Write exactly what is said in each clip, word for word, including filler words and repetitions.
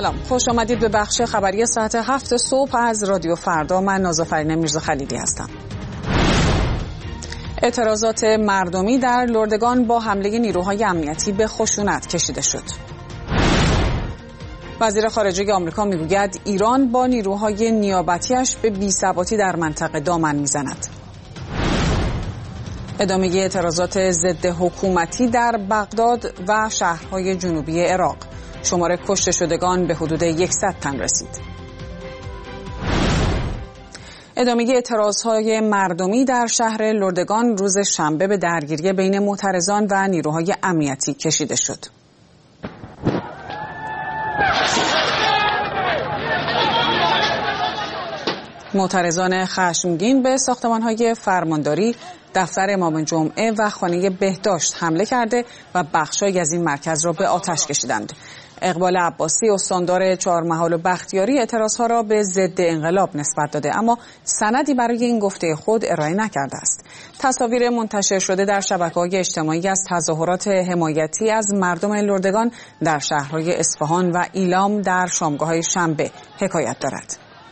سلام، خوش آمدید به بخش خبری ساعت هفت صبح از رادیو فردا. من نازافرین میرزا خلیلی هستم. اعتراضات مردمی در لردگان با حمله نیروهای امنیتی به خشونت کشیده شد. وزیر خارجه آمریکا میگوید ایران با نیروهای نیابتیش به بی‌ثباتی در منطقه دامن میزند. ادامه اعتراضات ضد حکومتی در بغداد و شهرهای جنوبی عراق. شمار کشته شدگان به حدود صد تن رسید. ادامه اعتراضهای مردمی در شهر لردگان روز شنبه به درگیری بین معترضان و نیروهای امنیتی کشیده شد. معترضان خشمگین به ساختمان‌های فرمانداری، دفتر امام جمعه و خانه بهداشت حمله کرده و بخش‌هایی از این مرکز را به آتش کشیدند. اقبال عباسی، استاندار چهارمحال و بختیاری، اعتراضها را به ضد انقلاب نسبت داده، اما سندی برای این گفته خود ارائه نکرده است. تصاویر منتشر شده در شبکه‌های اجتماعی از تظاهرات حمایتی از مردم لردگان در شهرهای اصفهان و ایلام در شامگاه‌های شنبه حکایت دارد.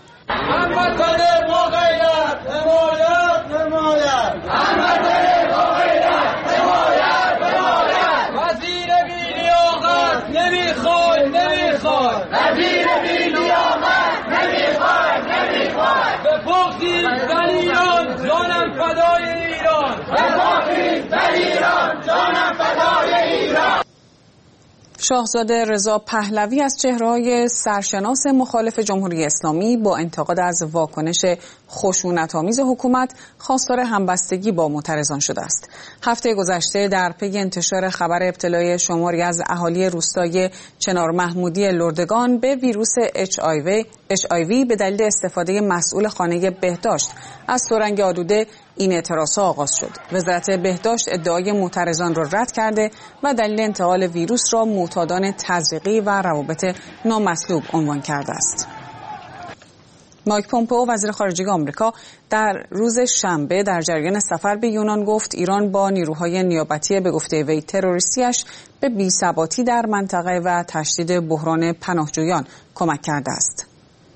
شاهزاده رضا پهلوی از چهره‌های سرشناس مخالف جمهوری اسلامی با انتقاد از واکنش خشونت‌آمیز حکومت خواستار همبستگی با معترضان شده است. هفته گذشته در پی انتشار خبر ابتلای شماری از اهالی روستای چنار محمودی لردگان به ویروس اچ آی وی به دلیل استفاده مسئول خانه بهداشت از سرنگ آلوده این اعتراضها آغاز شد. وزارت بهداشت ادعای معترضان را رد کرده و دلیل انتقال ویروس را معتادان تزریقی و روابط نامطلوب عنوان کرده است. مایک پومپئو وزیر خارجه آمریکا در روز شنبه در جریان سفر به یونان گفت ایران با نیروهای نیابتی به گفته وی تروریستیش به بی‌ثباتی در منطقه و تشدید بحران پناهجویان کمک کرده است.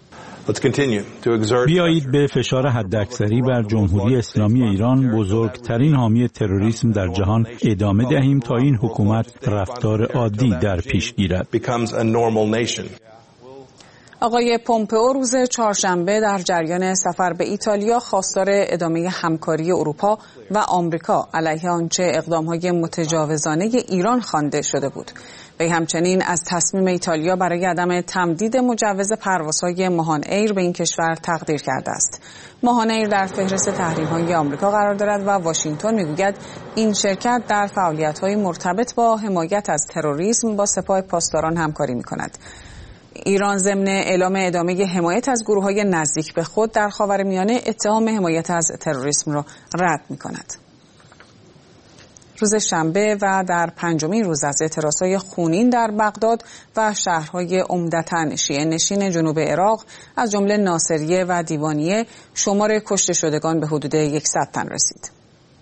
بیایید به فشار حداکثری بر جمهوری اسلامی ایران، بزرگترین حامی تروریسم در جهان، ادامه دهیم تا این حکومت رفتار عادی در پیش گیرد. آقای پومپئو روز چهارشنبه در جریان سفر به ایتالیا خواستار ادامه همکاری اروپا و آمریکا علیه آنچه اقدام‌های متجاوزانه ایران خوانده شده بود. وی همچنین از تصمیم ایتالیا برای عدم تمدید مجوز پروازهای ماهان ایر به این کشور تقدیر کرده است. ماهان ایر در فهرست تحریم‌های آمریکا قرار دارد و واشنگتن می‌گوید این شرکت در فعالیت‌های مرتبط با حمایت از تروریسم با سپاه پاسداران همکاری می‌کند. ایران ضمن اعلام ادامه حمایت از گروه‌های نزدیک به خود در خاورمیانه اتهام حمایت از تروریسم را رد می‌کند. روز شنبه و در پنجمین روز از اعتراضهای خونین در بغداد و شهرهای عمدتاً شیعه نشین جنوب عراق از جمله ناصریه و دیوانیه، شمار کشته شدگان به حدود صد تن رسید.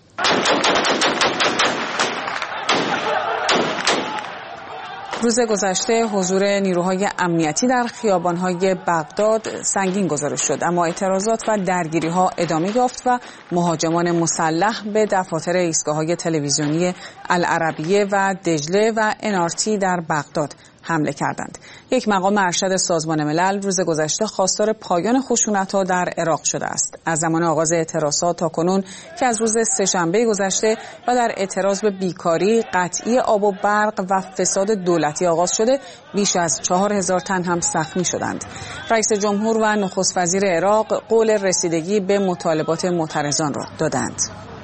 روز گذشته حضور نیروهای امنیتی در خیابان‌های بغداد سنگین گزارش شد، اما اعتراضات و درگیری‌ها ادامه یافت و مهاجمان مسلح به دفاتر ایستگاه‌های تلویزیونی العربیه و دجله و انارتی در بغداد حمله کردند. یک مقام ارشد سازمان ملل روز گذشته خواستار پایان خشونت‌ها در عراق شده است. از زمان آغاز اعتراضات تا کنون که از روز سه‌شنبه گذشته و در اعتراض به بیکاری، قطعی آب و برق و فساد دولتی آغاز شده، بیش از چهار هزار تن هم زخمی شدند. رئیس جمهور و نخست وزیر عراق قول رسیدگی به مطالبات معترضان را دادند.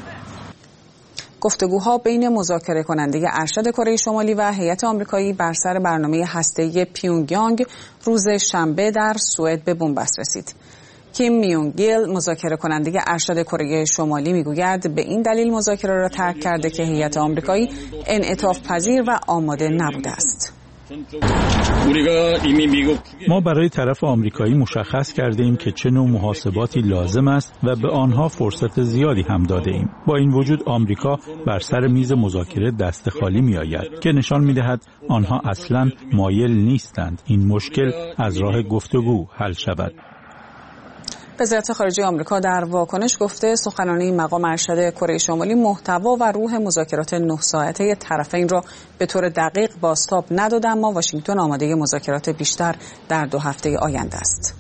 گفتگوها بین مذاکره کننده ارشد کره شمالی و هیئت آمریکایی بر سر برنامه هسته‌ای پیونگیانگ روز شنبه در سوئد به بنبست رسید. کیم میونگ گیل مذاکره کننده ارشد کره شمالی میگوید به این دلیل مذاکره را ترک کرده که هیئت آمریکایی انعطاف پذیر و آماده نبوده است. ما برای طرف آمریکایی مشخص کرده ایم که چه نوع محاسباتی لازم است و به آنها فرصت زیادی هم داده ایم. با این وجود آمریکا بر سر میز مذاکره دست خالی می آید که نشان می دهد آنها اصلاً مایل نیستند این مشکل از راه گفتگو حل شود. وزارت خارجه آمریکا در واکنش گفته سخنرانی مقام ارشد کره شمالی محتوا و روح مذاکرات نه ساعته طرفین را به طور دقیق بازتاب نداده، اما واشنگتن آماده مذاکرات بیشتر در دو هفته آینده است.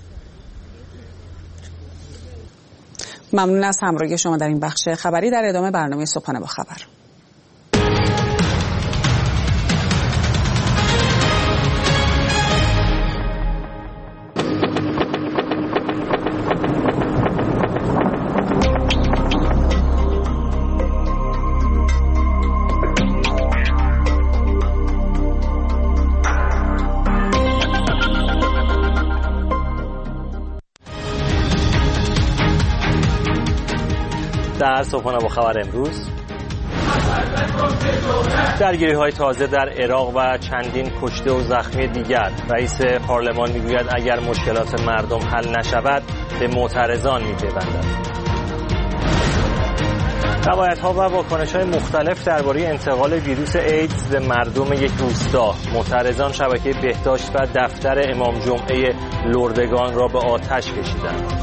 ممنون از همراهی شما در این بخش خبری. در ادامه برنامه صبحانه با خبر. در صبحانه با خبر امروز، درگیری‌های تازه در عراق و چندین کشته و زخمی دیگر. رئیس پارلمان میگوید اگر مشکلات مردم حل نشود به معترضان میپیوندد. روایت‌ها و واکنش‌های مختلف درباره انتقال ویروس ایدز به مردم یک روستا. معترضان شبکه بهداشت و دفتر امام جمعه لردگان را به آتش کشیدند.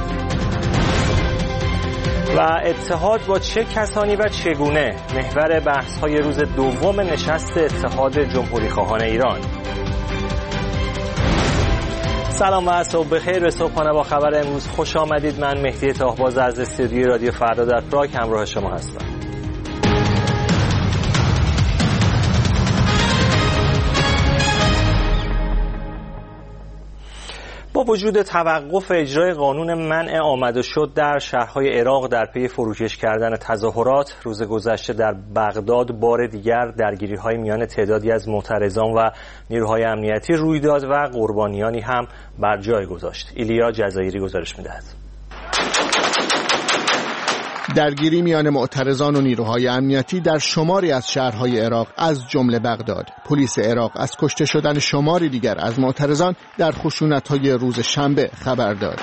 و اتحاد با چه کسانی و چگونه، محور بحث‌های روز دوم نشست اتحاد جمهوری‌خواهان ایران. سلام و صبح بخیر. به صبحانه با خبر امروز خوش آمدید. من مهدی تاهباز از استودیوی رادیو فردا در پراگ همراه شما هستم. با وجود توقف اجرای قانون منع آمد و شد در شهرهای عراق در پی فروکش کردن تظاهرات، روز گذشته در بغداد بار دیگر درگیری‌های میان تعدادی از معترضان و نیروهای امنیتی روی داد و قربانیانی هم بر جای گذاشت. ایلیا جزایری گزارش می‌دهد. درگیری میان معترضان و نیروهای امنیتی در شماری از شهرهای عراق از جمله بغداد. پلیس عراق از کشته شدن شماری دیگر از معترضان در خشونت‌های روز شنبه خبر داد.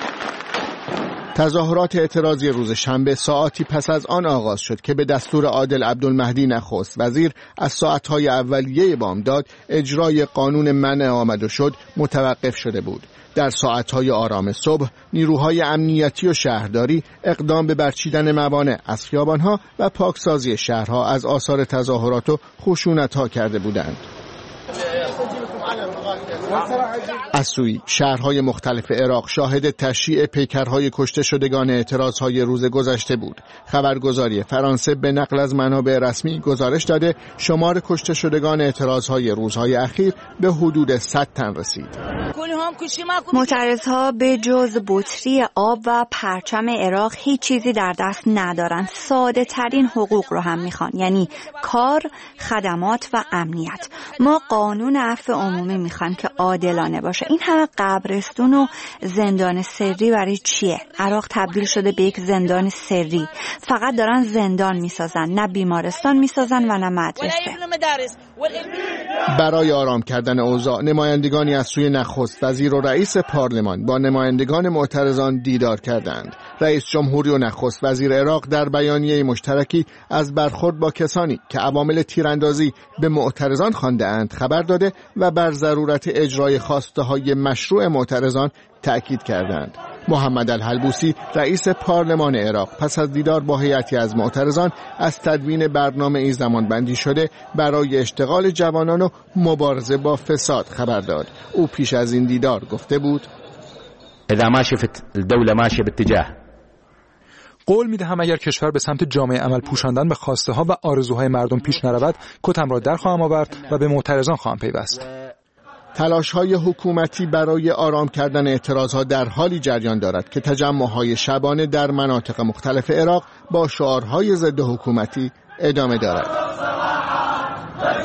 تظاهرات اعتراضی روز شنبه ساعاتی پس از آن آغاز شد که به دستور عادل عبدالمهدی نخست وزیر از ساعت‌های اولیه بامداد اجرای قانون منع آمد و شد متوقف شده بود. در ساعت‌های آرام صبح نیروهای امنیتی و شهرداری اقدام به برچیدن موانع از خیابان‌ها و پاکسازی شهرها از آثار تظاهرات و خشونت‌ها کرده بودند. از سوی شهرهای مختلف عراق شاهد تشییع پیکرهای کشته شدگان اعتراضهای روز گذشته بود. خبرگزاری فرانسه به نقل از منابع رسمی گزارش داده شمار کشته شدگان اعتراضهای روزهای اخیر به حدود صد تن رسید. معترضها به جز بطری آب و پرچم عراق هیچ چیزی در دست ندارن. ساده ترین حقوق رو هم میخوان، یعنی کار، خدمات و امنیت. ما قانون عفو عمومی میخوایم که عادلانه باشه. این همه قبرستون و زندان سری برای چیه؟ عراق تبدیل شده به یک زندان سری. فقط دارن زندان میسازن، نه بیمارستان میسازن و نه مدرسه. برای آرام کردن اوضاع نمایندگانی از سوی نخست وزیر و رئیس پارلمان با نمایندگان معترضان دیدار کردند. رئیس جمهوری و نخست وزیر عراق در بیانیه مشترکی از برخورد با کسانی که عوامل تیراندازی به معترضان خوانده‌اند خبر داده و بر ضرورت اجرای خواسته‌های مشروع معترضان تأکید کردند. محمد الحلبوسی رئیس پارلمان عراق پس از دیدار با هیئتی از معترضان از تدوین برنامه‌ای زمانبندی شده برای اشتغال جوانان و مبارزه با فساد خبر داد. او پیش از این دیدار گفته بود: اذا ما شفت الدوله ماشيه باتجاه قول میدهم اگر کشور به سمت جامعه عمل پوشاندن به خواسته ها و آرزوهای مردم پیش نرود، کتم را در خواهم آورد و به معترضان خواهم پیوست. تلاش‌های حکومتی برای آرام کردن اعتراضها در حالی جریان دارد که تجمع‌های شبانه در مناطق مختلف عراق با شعارهای ضد حکومتی ادامه دارد.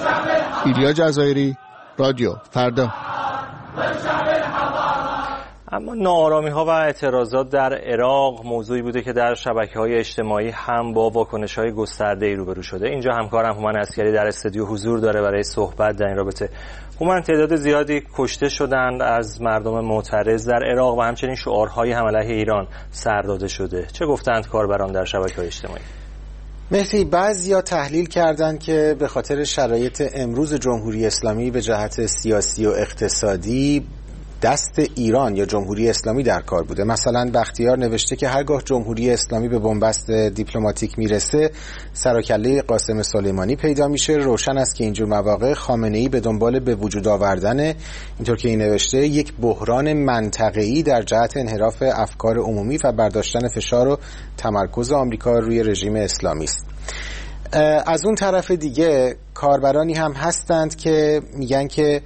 ایلیا جزایری، رادیو فردا. اما ناآرامی ها و اعتراضات در عراق موضوعی بوده که در شبکه‌های اجتماعی هم با واکنش‌های گسترده‌ای روبرو شده. اینجا همکارم هومن عسکری در استودیو حضور داره برای صحبت در این رابطه. هومن، تعداد زیادی کشته شدند از مردم معترض در عراق و همچنین شعارهای هم علیه ایران سر داده شده. چه گفتند کاربران در شبکه‌های اجتماعی؟ مهدی، بعضیا تحلیل کردند که به خاطر شرایط امروز جمهوری اسلامی به جهت سیاسی و اقتصادی دست ایران یا جمهوری اسلامی در کار بوده. مثلا بختیار نوشته که هرگاه جمهوری اسلامی به بنبست دیپلماتیک میرسه سر و کله قاسم سلیمانی پیدا میشه. روشن است که اینجور مواقع خامنه‌ای به دنبال به وجود آوردن، اینطور که این نوشته، یک بحران منطقه‌ای در جهت انحراف افکار عمومی و برداشتن فشار و تمرکز آمریکا روی رژیم اسلامی است. از اون طرف دیگه کاربرانی هم هستند که میگن که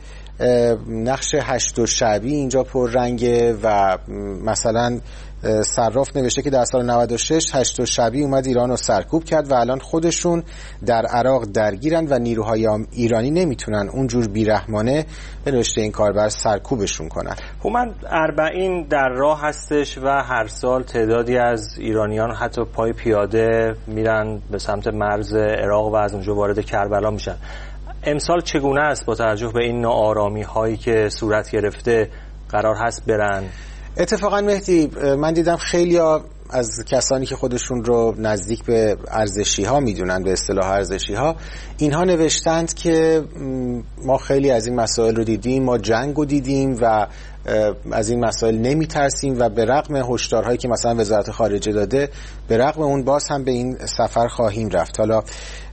نقش هشت و شعبی اینجا پررنگه و مثلا صراف نوشته که در سال نود و شش هشت و شعبی اومد ایران رو سرکوب کرد و الان خودشون در عراق درگیرن و نیروهای ایرانی نمیتونن اونجور بیرحمانه به نوشته این کاربر سرکوبشون کنن. هومن، اربعین در راه هستش و هر سال تعدادی از ایرانیان حتی پای پیاده میرن به سمت مرز عراق و از اونجا وارد کربلا میشن. امسال چگونه است با توجه به این ناآرامی هایی که صورت گرفته قرار هست برن؟ اتفاقا مهدی، من دیدم خیلی ها از کسانی که خودشون رو نزدیک به ارزشی ها میدونن، به اصطلاح ارزشی ها، اینها نوشتند که ما خیلی از این مسائل رو دیدیم، ما جنگ رو دیدیم و از این مسائل نمی ترسیم و به رغم هشدارهایی که مثلا وزارت خارجه داده، به رغم اون باز هم به این سفر خواهیم رفت. حالا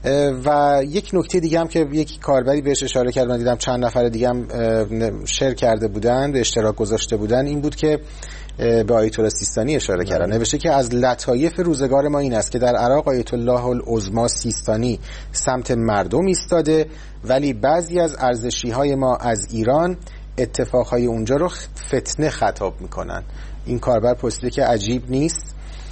و یک نکته دیگه هم که یک کاربری بهش اشاره کرد، من دیدم چند نفر دیگه هم شیر کرده بودن، به اشتراک گذاشته بودن، این بود که به آیت الله سیستانی اشاره کردن. نوشته که از لطایف روزگار ما این است که در عراق آیت الله العظما سیستانی سمت مردم ایستاده، ولی بعضی از ارزشی‌های ما از ایران اتفاقهای اونجا رو فتنه خطاب میکنن. این کاربر پرسیده که عجیب نیست.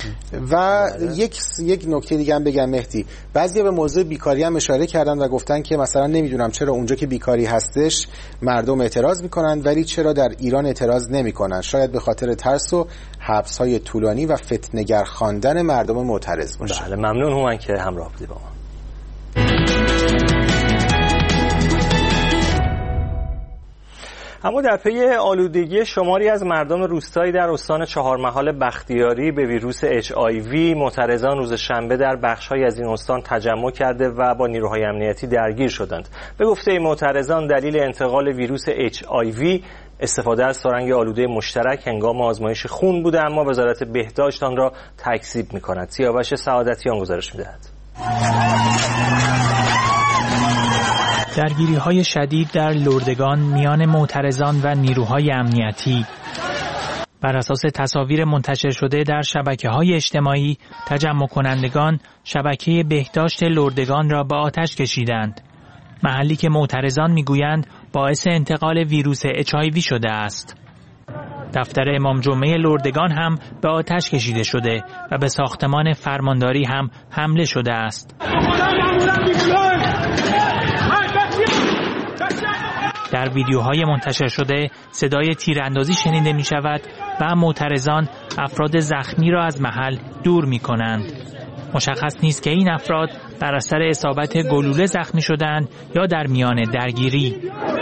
و یک یک نکته دیگه هم بگم مهدی، بعضیا به موضوع بیکاری هم اشاره کردن و گفتن که مثلا نمیدونم چرا اونجا که بیکاری هستش مردم اعتراض میکنن ولی چرا در ایران اعتراض نمیکنن. شاید به خاطر ترس و حبس‌های طولانی و فتنه‌گر خواندن مردم معترض باشه. بله، ممنون هومن که همراه بودی با ما. اما در پی آلودگی شماری از مردم روستایی در استان چهارمحال بختیاری به ویروس اچ آی وی، معترضان روز شنبه در بخش‌های از این استان تجمع کرده و با نیروهای امنیتی درگیر شدند. به گفته معترضان دلیل انتقال ویروس اچ آی وی استفاده از سرنگ آلوده مشترک هنگام آزمایش خون بوده، اما وزارت بهداشت آن را تکذیب می‌کند. سیاوش سعادتیان گزارش می‌دهد. درگیری‌های شدید در لردگان میان معترضان و نیروهای امنیتی. بر اساس تصاویر منتشر شده در شبکه‌های اجتماعی، تجمع کنندگان شبکه بهداشت لردگان را به آتش کشیدند. محلی که معترضان میگویند باعث انتقال ویروس اچ آی وی شده است. دفتر امام جمعه لردگان هم به آتش کشیده شده و به ساختمان فرمانداری هم حمله شده است. در ویدیوهای منتشر شده صدای تیراندازی شنیده می شود و معترضان افراد زخمی را از محل دور می کنند. مشخص نیست که این افراد بر اثر اصابت گلوله زخمی شدند یا در میان درگیری.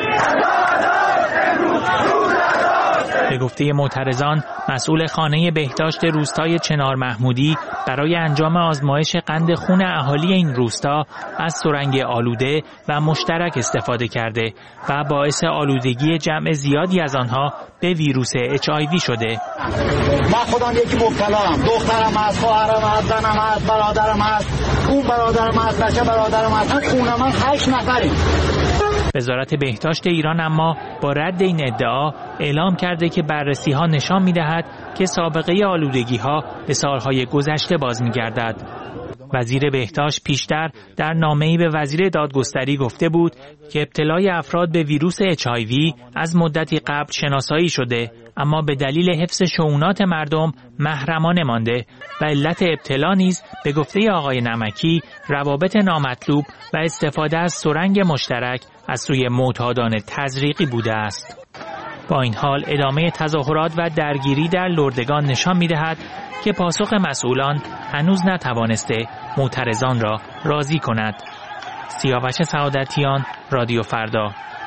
به گفته معترضان، مسئول خانه بهداشت روستای چنار محمودی برای انجام آزمایش قند خون اهالی این روستا از سرنگ آلوده و مشترک استفاده کرده و باعث آلودگی جمع زیادی از آنها به ویروس اچ آی وی شده. من خودم یکی مبتلام، دخترم هست، خواهرم هست، زنم هست، برادرم هست، اون برادرم هست، بچه برادرم هست، خونه من هشت نفریم. وزارت بهداشت ایران اما با رد این ادعا اعلام کرده که بررسی ها نشان می دهد که سابقه آلودگی ها به سالهای گذشته باز می گردد. وزیر بهداشت پیشتر در نامه‌ای به وزیر دادگستری گفته بود که ابتلای افراد به ویروس اچ آی وی از مدتی قبل شناسایی شده، اما به دلیل حفظ شؤونات مردم محرمانه مانده و علت ابتلا نیز به گفته آقای نمکی روابط نامطلوب و استفاده از سرنگ مشترک از سوی معتادان تزریقی بوده است. با این حال ادامه تظاهرات و درگیری در لردگان نشان می‌دهد که پاسخ مسئولان هنوز نتوانسته معترضان را راضی کند. سیاوش سعادتیان، رادیو فردا.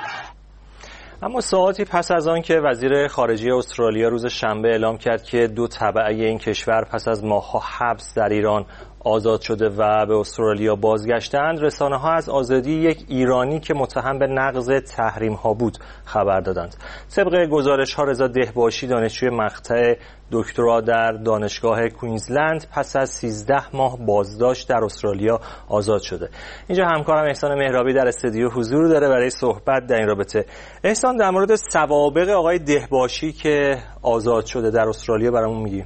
اما ساعاتی پس از آن که وزیر خارجه استرالیا روز شنبه اعلام کرد که دو تبعه این کشور پس از ماه‌ها حبس در ایران آزاد شده و به استرالیا بازگشتند، رسانه‌ها از آزادی یک ایرانی که متهم به نقض تحریم‌ها بود خبر دادند. طبق گزارش‌ها رضا دهباشی، دانشجوی مقطع دکترا در دانشگاه کوینزلند، پس از سیزده ماه بازداشت در استرالیا آزاد شده. اینجا همکارم احسان مهرابی در استودیو حضور داره برای صحبت در این رابطه. احسان، در مورد سوابق آقای دهباشی که آزاد شده در استرالیا برامون میگی؟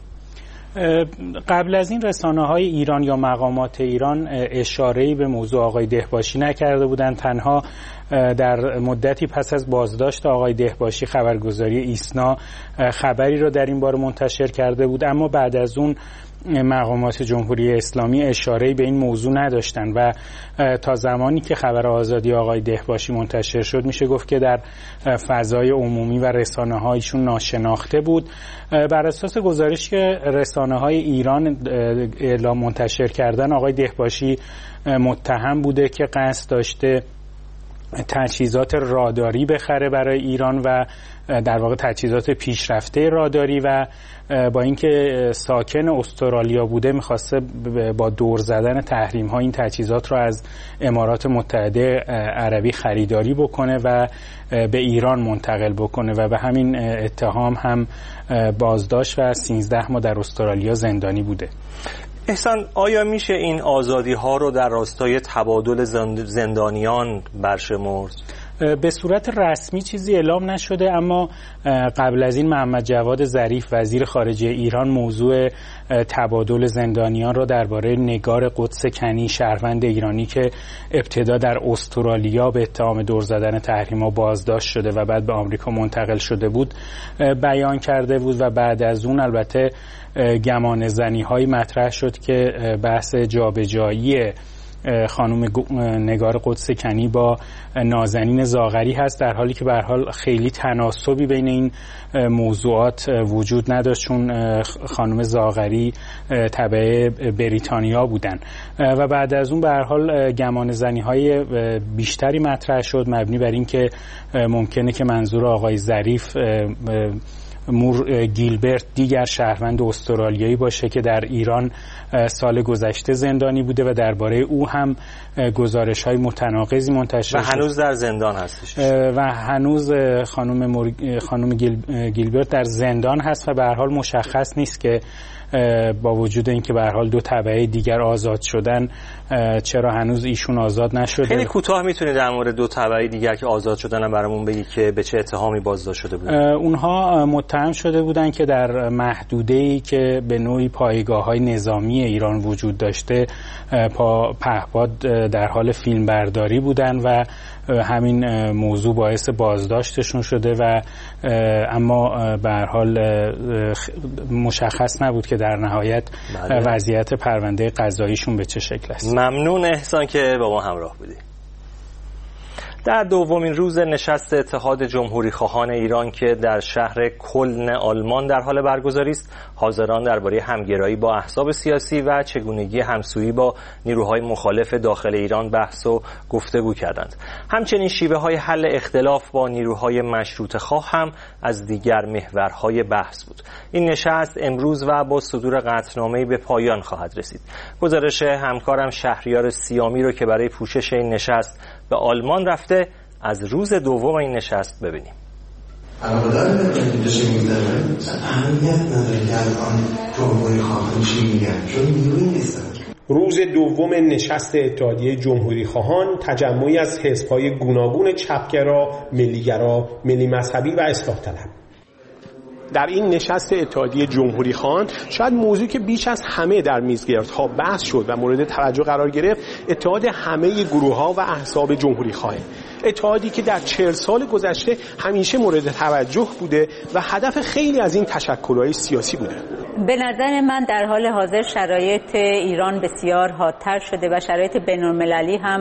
قبل از این رسانه‌های ایران یا مقامات ایران اشاره‌ای به موضوع آقای دهباشی نکرده بودند. تنها در مدتی پس از بازداشت آقای دهباشی خبرگزاری ایسنا خبری را در این باره منتشر کرده بود، اما بعد از اون مقامات جمهوری اسلامی اشاره‌ای به این موضوع نداشتند و تا زمانی که خبر آزادی آقای دهباشی منتشر شد میشه گفت که در فضای عمومی و رسانه‌هایشون ناشناخته بود. بر اساس گزارشی که رسانه‌های ایران اعلام منتشر کردن، آقای دهباشی متهم بوده که قصد داشته تجهیزات راداری بخره برای ایران و در واقع تجهیزات پیشرفته راداری و با اینکه ساکن استرالیا بوده میخواسته با دور زدن تحریم ها این تجهیزات را از امارات متحده عربی خریداری بکنه و به ایران منتقل بکنه و به همین اتهام هم بازداشت و سیزده ماه در استرالیا زندانی بوده. احسان، آیا میشه این آزادی ها رو در راستای تبادل زندانیان برشمرد؟ به صورت رسمی چیزی اعلام نشده، اما قبل از این محمد جواد ظریف وزیر خارجه ایران موضوع تبادل زندانیان را درباره نگار قدس کنی، شهروند ایرانی که ابتدا در استرالیا به اتهام دور زدن تحریم‌ها بازداشت شده و بعد به آمریکا منتقل شده بود بیان کرده بود و بعد از اون البته گمان زنی های مطرح شد که بحث جابجایی خانم نگار قدس کنی با نازنین زاغری هست، در حالی که به هر حال خیلی تناسبی بین این موضوعات وجود نداشت چون خانم زاغری تبع بریتانیا بودن و بعد از اون به هر حال گمان زنی های بیشتری مطرح شد مبنی بر این که ممکنه که منظور آقای ظریف مور گیلبرت دیگر شهروند استرالیایی باشه که در ایران سال گذشته زندانی بوده و درباره او هم گزارش‌های متناقضی منتشر و هنوز در زندان هستش و هنوز خانم مور... خانم گیل... گیلبرت در زندان هست و به هر حال مشخص نیست که با وجود اینکه به هر حال دو تبعه دیگر آزاد شدن چرا هنوز ایشون آزاد نشده. خیلی کوتاه میتونید در مورد دو تبعه دیگر که آزاد شدن برامون بگی که به چه اتهامی بازداشت شده بودن؟ اونها متهم شده بودن که در محدوده‌ای که به نوعی پایگاه‌های نظامی ایران وجود داشته پا پهپاد در حال فیلمبرداری بودن و همین موضوع باعث بازداشتشون شده و اما به هر حال مشخص نبود که در نهایت بله. وضعیت پرونده قضاییشون به چه شکل است. ممنون احسان که با ما همراه بودی. در دومین روز نشست اتحاد جمهوری خواهان ایران که در شهر کلن آلمان در حال برگزاری است، حاضران درباره همگرایی با احزاب سیاسی و چگونگی همسویی با نیروهای مخالف داخل ایران بحث و گفتگو کردند. همچنین شیوه‌های حل اختلاف با نیروهای مشروطه خواه هم از دیگر محورهای بحث بود. این نشست امروز و با صدور قطعنامه‌ای به پایان خواهد رسید. گزارش همکارم شهریار سیامی رو که برای پوشش این نشست به آلمان رفته از روز دوم این نشست ببینیم. علاقه‌دار به چه می‌ذاره؟ اهمیت نداره که الان جمهوری خواهان چی میگن، چون نیروی نیستن. روز دوم نشست اتحادیه جمهوری خواهان تجمعی از حزب‌های گوناگون چپگرا، ملیگرا، ملی مذهبی و اصلاح طلب. در این نشست اتحادیه جمهوری خواهان شاید موضوعی که بیش از همه در میزگردها بحث شد و مورد توجه قرار گرفت اتحاد همه گروه‌ها و احزاب جمهوری خواه، اتحادی که در چهل سال گذشته همیشه مورد توجه بوده و هدف خیلی از این تشکل‌های سیاسی بوده. به نظر من در حال حاضر شرایط ایران بسیار حادتر شده و شرایط بین‌المللی هم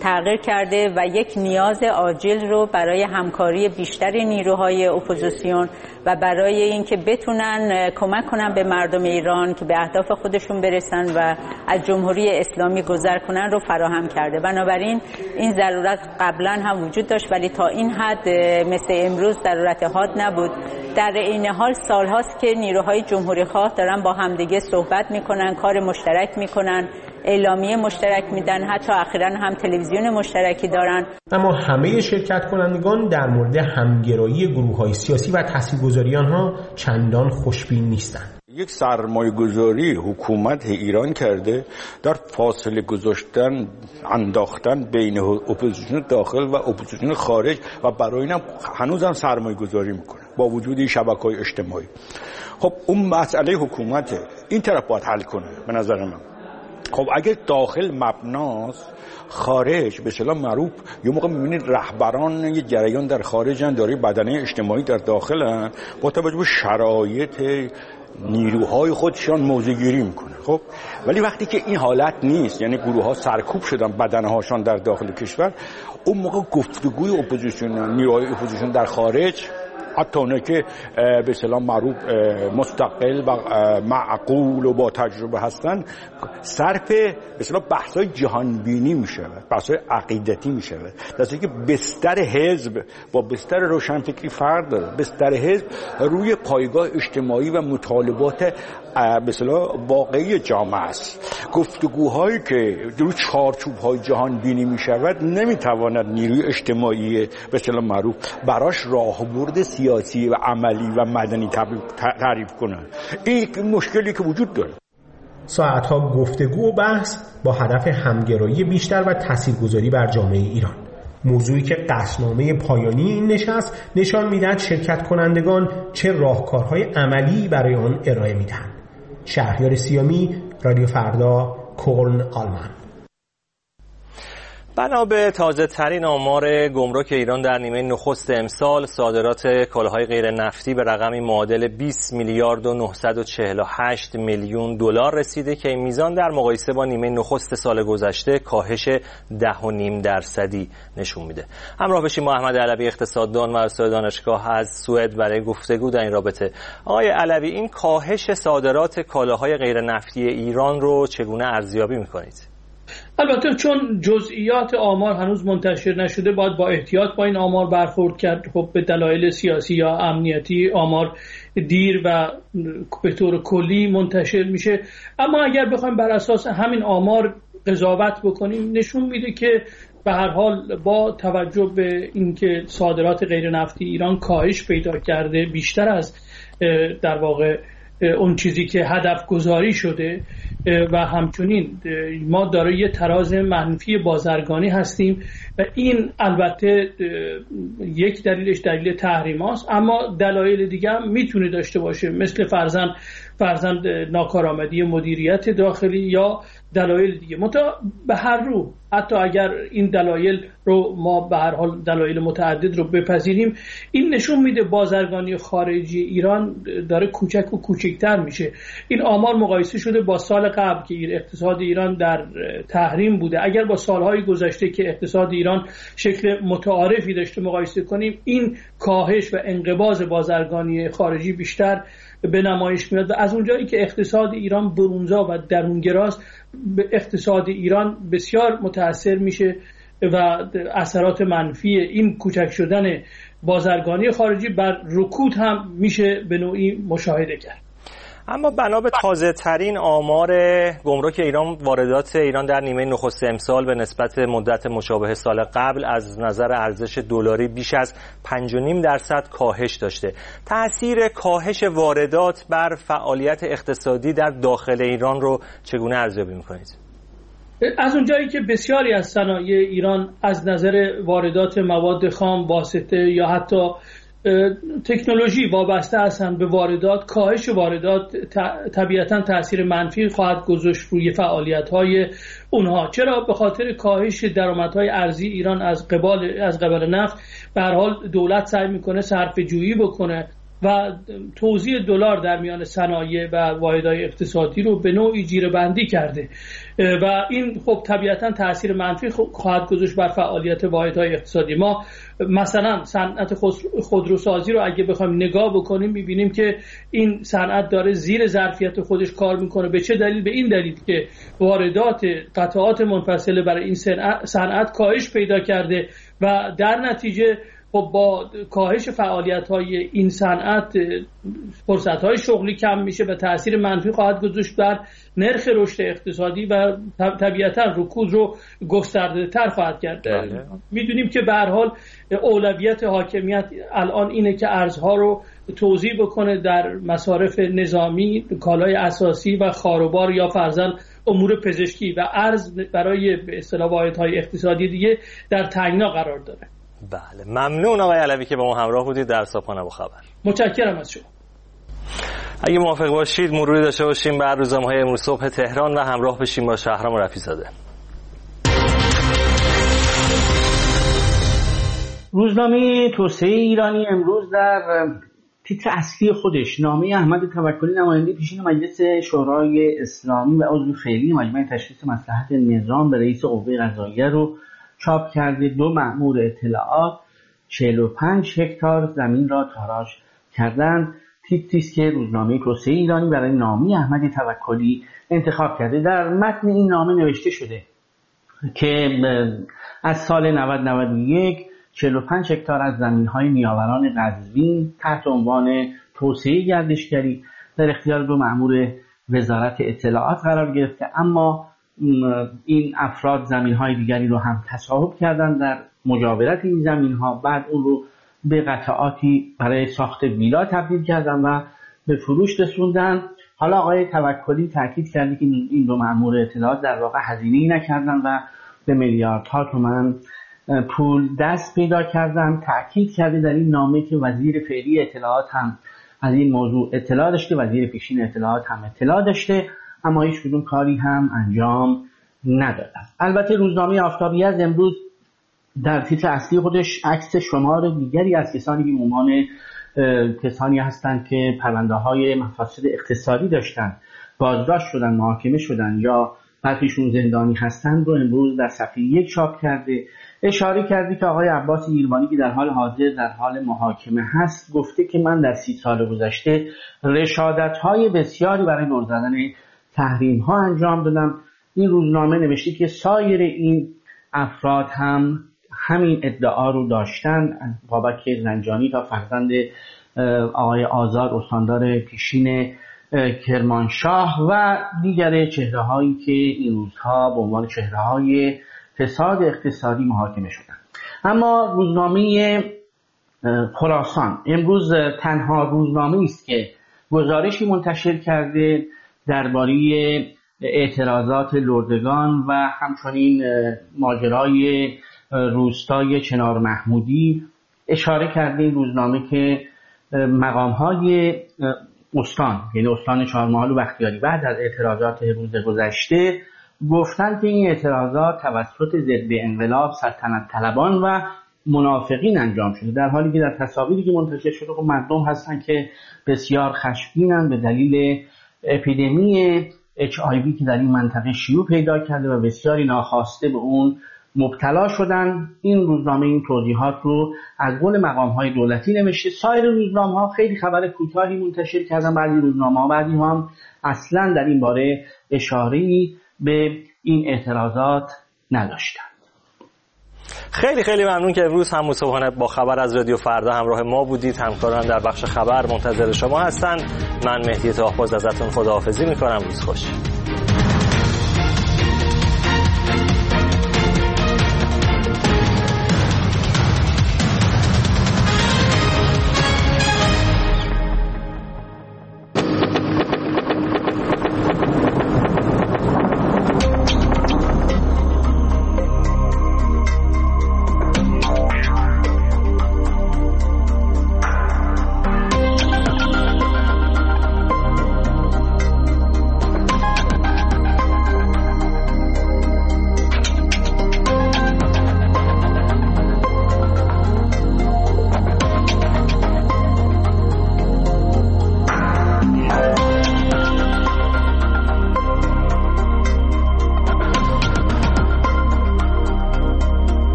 تغییر کرده و یک نیاز عاجل رو برای همکاری بیشتر نیروهای اپوزیسیون و برای اینکه بتونن کمک کنن به مردم ایران که به اهداف خودشون برسن و از جمهوری اسلامی گذر کنن رو فراهم کرده. بنابراین این ضرورت قبلا هم وجود داشت ولی تا این حد مثل امروز ضرورت حاد نبود. در این حال سالهاست که نیروهای جمهوری خواه دارن با همدیگه صحبت میکنن، کار مشترک میکنن، اعلامیه مشترک میدن، حتی اخیراً هم تلویزیون مشترکی دارن. اما همه شرکت کنندگان در مورد همگرایی گروه‌های سیاسی و تاثیرگذاری آنها چندان خوشبین نیستند. یک سرمایه گذاری حکومت ایران کرده در فاصله گذاشتن انداختن بین اپوزیسیون داخل و اپوزیسیون خارج و برای اینم هنوز هم سرمایه گذاری میکنه با وجود شبکه‌های اجتماعی. خب اون مسئله حکومته، این طرف باید حل کنه به نظر من. خب اگه داخل مبناست، خارج به اصطلاح معروف یه موقع می‌بینید رهبران یه جریان در خارجن داره بدنه اجتماعی در داخلن، با توجه به شرایط نیروهای خودشان موضع گیری میکنه. خب ولی وقتی که این حالت نیست، یعنی گروه ها سرکوب شدن بدنهاشان در داخل کشور، اون موقع گفتگوی اپوزیسیون، نیروهای اپوزیسیون در خارج، حتی اونه که به اصطلاح معروف مستقل و معقول و با تجربه هستن، صرف به اصطلاح بحث‌های جهانبینی می‌شود، بحث‌های عقیدتی می‌شود. در حالی که بستر حزب با بستر روشنفکری فرق داره. بستر حزب روی پایگاه اجتماعی و مطالبات به اصطلاح واقعی جامعه است. گفتگوهایی که در چارچوب‌های جهانبینی می‌شود نمی‌تواند نیروی اجتماعی به اصطلاح معروف براش راهبرد سیاسی و عملی و مدنی تعریف کنند. این مشکلی که وجود داره. ساعتها گفتگو و بحث با هدف همگرایی بیشتر و تاثیرگذاری بر جامعه ایران. موضوعی که قصدنامه پایانی این نشست نشان می‌دهد شرکت کنندگان چه راهکارهای عملی برای آن ارائه می‌دهند. شهریار سیامی، رادیو فردا، کلن، آلمان. بنا به تازه ترین آمار گمرک ایران در نیمه نخست امسال، صادرات کالاهای غیر نفتی به رقمی معادل بیست میلیارد و نهصد و چهل و هشت میلیون دلار رسیده که این میزان در مقایسه با نیمه نخست سال گذشته کاهش ده و نیم درصدی نشون میده. همراه بشیم با احمد علوی، اقتصاددان و استاد دانشگاه از سوئد، برای گفتگو در این رابطه. آقای علوی، این کاهش صادرات کالاهای غیر نفتی ایران رو چگونه ارزیابی میکنید؟ البته چون جزئیات آمار هنوز منتشر نشده باید با احتیاط با این آمار برخورد کرد. خب به دلایل سیاسی یا امنیتی آمار دیر و به طور کلی منتشر میشه، اما اگر بخوایم بر اساس همین آمار قضاوت بکنیم نشون میده که به هر حال با توجه به اینکه صادرات غیر نفتی ایران کاهش پیدا کرده، بیشتر از در واقع اون چیزی که هدف گذاری شده و همچنین ما دارای یه تراز منفی بازرگانی هستیم و این البته یک دلیلش دلیل تحریم هاست، اما دلایل دیگه هم میتونه داشته باشه، مثل فرزند فرزند ناکارآمدی مدیریت داخلی یا دلایل دیگه. منتها به هر رو حتی اگر این دلایل رو ما به هر حال دلایل متعدد رو بپذیریم، این نشون میده بازرگانی خارجی ایران داره کوچک و کوچکتر میشه. این آمار مقایسه شده با سال قبل که اقتصاد ایران در تحریم بوده. اگر با سالهای گذشته که اقتصاد ایران شکل متعارفی داشته مقایسه کنیم، این کاهش و انقباض بازرگانی خارجی بیشتر به نمایش میاد و از اونجایی که اقتصاد ایران برونزا و درونگراست، به اقتصاد ایران بسیار متاثر میشه و اثرات منفی این کوچک شدن بازرگانی خارجی بر رکود هم میشه به نوعی مشاهده کرد. اما بنا به تازه ترین آمار گمرک ایران، واردات ایران در نیمه نخست امسال به نسبت مدت مشابه سال قبل از نظر ارزش دلاری بیش از پنج و نیم درصد کاهش داشته. تأثیر کاهش واردات بر فعالیت اقتصادی در داخل ایران رو چگونه ارزیابی می‌کنید؟ از اونجایی که بسیاری از صنایع ایران از نظر واردات مواد خام، واسطه یا حتی تکنولوژی وابسته هستند به واردات، کاهش واردات طبیعتاً تأثیر منفی خواهد گذاشت روی فعالیت‌های اونها. چرا؟ به خاطر کاهش درآمدهای ارزی ایران از قبال از قبل نفت. به هر حال دولت سعی میکنه صرفه جویی بکنه و توزیع دلار در میان صنایع و واحدهای اقتصادی رو به نوعی جیره‌بندی کرده و این خب طبیعتاً تأثیر منفی خواهد گذاشت بر فعالیت واحدهای اقتصادی. ما مثلا صنعت خودروسازی رو اگه بخوایم نگاه بکنیم می‌بینیم که این صنعت داره زیر ظرفیت خودش کار میکنه. به چه دلیل؟ به این دلیل که واردات قطعات منفصله برای این صنعت کاهش پیدا کرده و در نتیجه خب با کاهش فعالیت‌های این صنعت فرصت‌های شغلی کم میشه و تأثیر منفی خواهد گذاشت بر نرخ رشد اقتصادی و طبیعتاً رکود رو گسترده‌تر خواهد کرد. میدونیم که به هر حال اولویت حاکمیت الان اینه که ارزها رو توزیع بکنه در مصارف نظامی، کالای اساسی و خاروبار یا فرضاً امور پزشکی و ارز برای به اصطلاح واحدهای اقتصادی دیگه در تنگنا قرار داره. بله، ممنون آقای علوی که با ما همراه بودید در صبحانه با خبر. متشکرم از شما. اگه موافق باشید مروری داشته باشیم بر روزنامه‌های امروز صبح تهران و همراه بشیم با شهرام رفیع‌زاده. روزنامه توسعه ایرانی امروز در تیتر اصلی خودش نامه احمد توکلی نماینده پیشین مجلس شورای اسلامی و عضو فعلی مجمع تشخیص مصلحت نظام به رئیس قوه قضاییه رو چاپ کرده. دو مأمور اطلاعات چهل و پنج هکتار زمین را تاراج کردند. تیتری است که روزنامه توسعه ایرانی برای نامه احمد توکلی انتخاب کرده. در متن این نامه نوشته شده که از سال نود نود و یک چهل و پنج هکتار از زمین‌های نیاوران قزوین تحت عنوان توسعه گردشگری در اختیار دو مأمور وزارت اطلاعات قرار گرفته، اما این افراد زمین‌های دیگری رو هم تصاحب کردن در مجاورت این زمین‌ها، بعد اون رو به قطعاتی برای ساخت ویلا تبدیل کردن و به فروش رسوندن. حالا آقای توکلی تاکید کرده که این دو مأمور اطلاعات در واقع هزینه‌ای نکردن و به میلیاردها تومان پول دست پیدا کردن. تاکید کرده در این نامه که وزیر فعلی اطلاعات هم از این موضوع اطلاع داشته، وزیر پیشین اطلاعات هم اطلاع داشته، اما هیچ کدوم کاری هم انجام ندادن. البته روزنامه آفتابی از امروز در تیتر اصلی خودش عکس شمار دیگری از کسانی که عنوان کسانی هستند که پرونده‌های مفاسد اقتصادی داشتن، بازداشت شدن، محاکمه شدن یا برخیشون زندانی هستند رو امروز در صفحه یک چاپ کرده. اشاره کرده که آقای عباس ایروانی که در حال حاضر در حال محاکمه هست گفته که من در سی سال گذشته رشادت‌های بسیاری برای دور زدن تحریم‌ها انجام دادم. این روزنامه نوشته که سایر این افراد هم همین ادعا رو داشتن. بابک زنجانی تا فرزند آقای آزاد استاندار پیشین کرمانشاه و دیگر چهره‌هایی که این روزها به عنوان چهره‌های فساد اقتصادی محاکمه شدند. اما روزنامه خراسان امروز تنها روزنامه است که گزارشی منتشر کرده درباره اعتراضات لردگان و همچنین ماجرای روستای چنار محمودی. اشاره کرده این روزنامه که مقام‌های استان یعنی استان چهارمحال و بختیاری بعد از اعتراضات روز گذشته گفتن که این اعتراضات توسط ضد انقلاب، سلطنت طلبان و منافقین انجام شده، در حالی که در تصاویری که منتشر شده خب مردم هستن که بسیار خشمگینن به دلیل اپیدمی اچ آی وی که در این منطقه شیوع پیدا کرده و بسیاری ناخواسته به اون مبتلا شدن. این روزنامه این توضیحات رو از قول مقام‌های دولتی نوشته. سایر روزنامه‌ها خیلی خبر کوتاهی منتشر کردن، بعضی روزنامه‌ها بعضی هم اصلاً در این باره اشاره‌ای به این اعتراضات نداشتن. خیلی خیلی ممنون که امروز هم صبحانه با خبر از رادیو فردا همراه ما بودید. همکاران در بخش خبر منتظر شما هستن. من مهدی طاهرباز ازتون خداحافظی می‌کنم. روز خوش.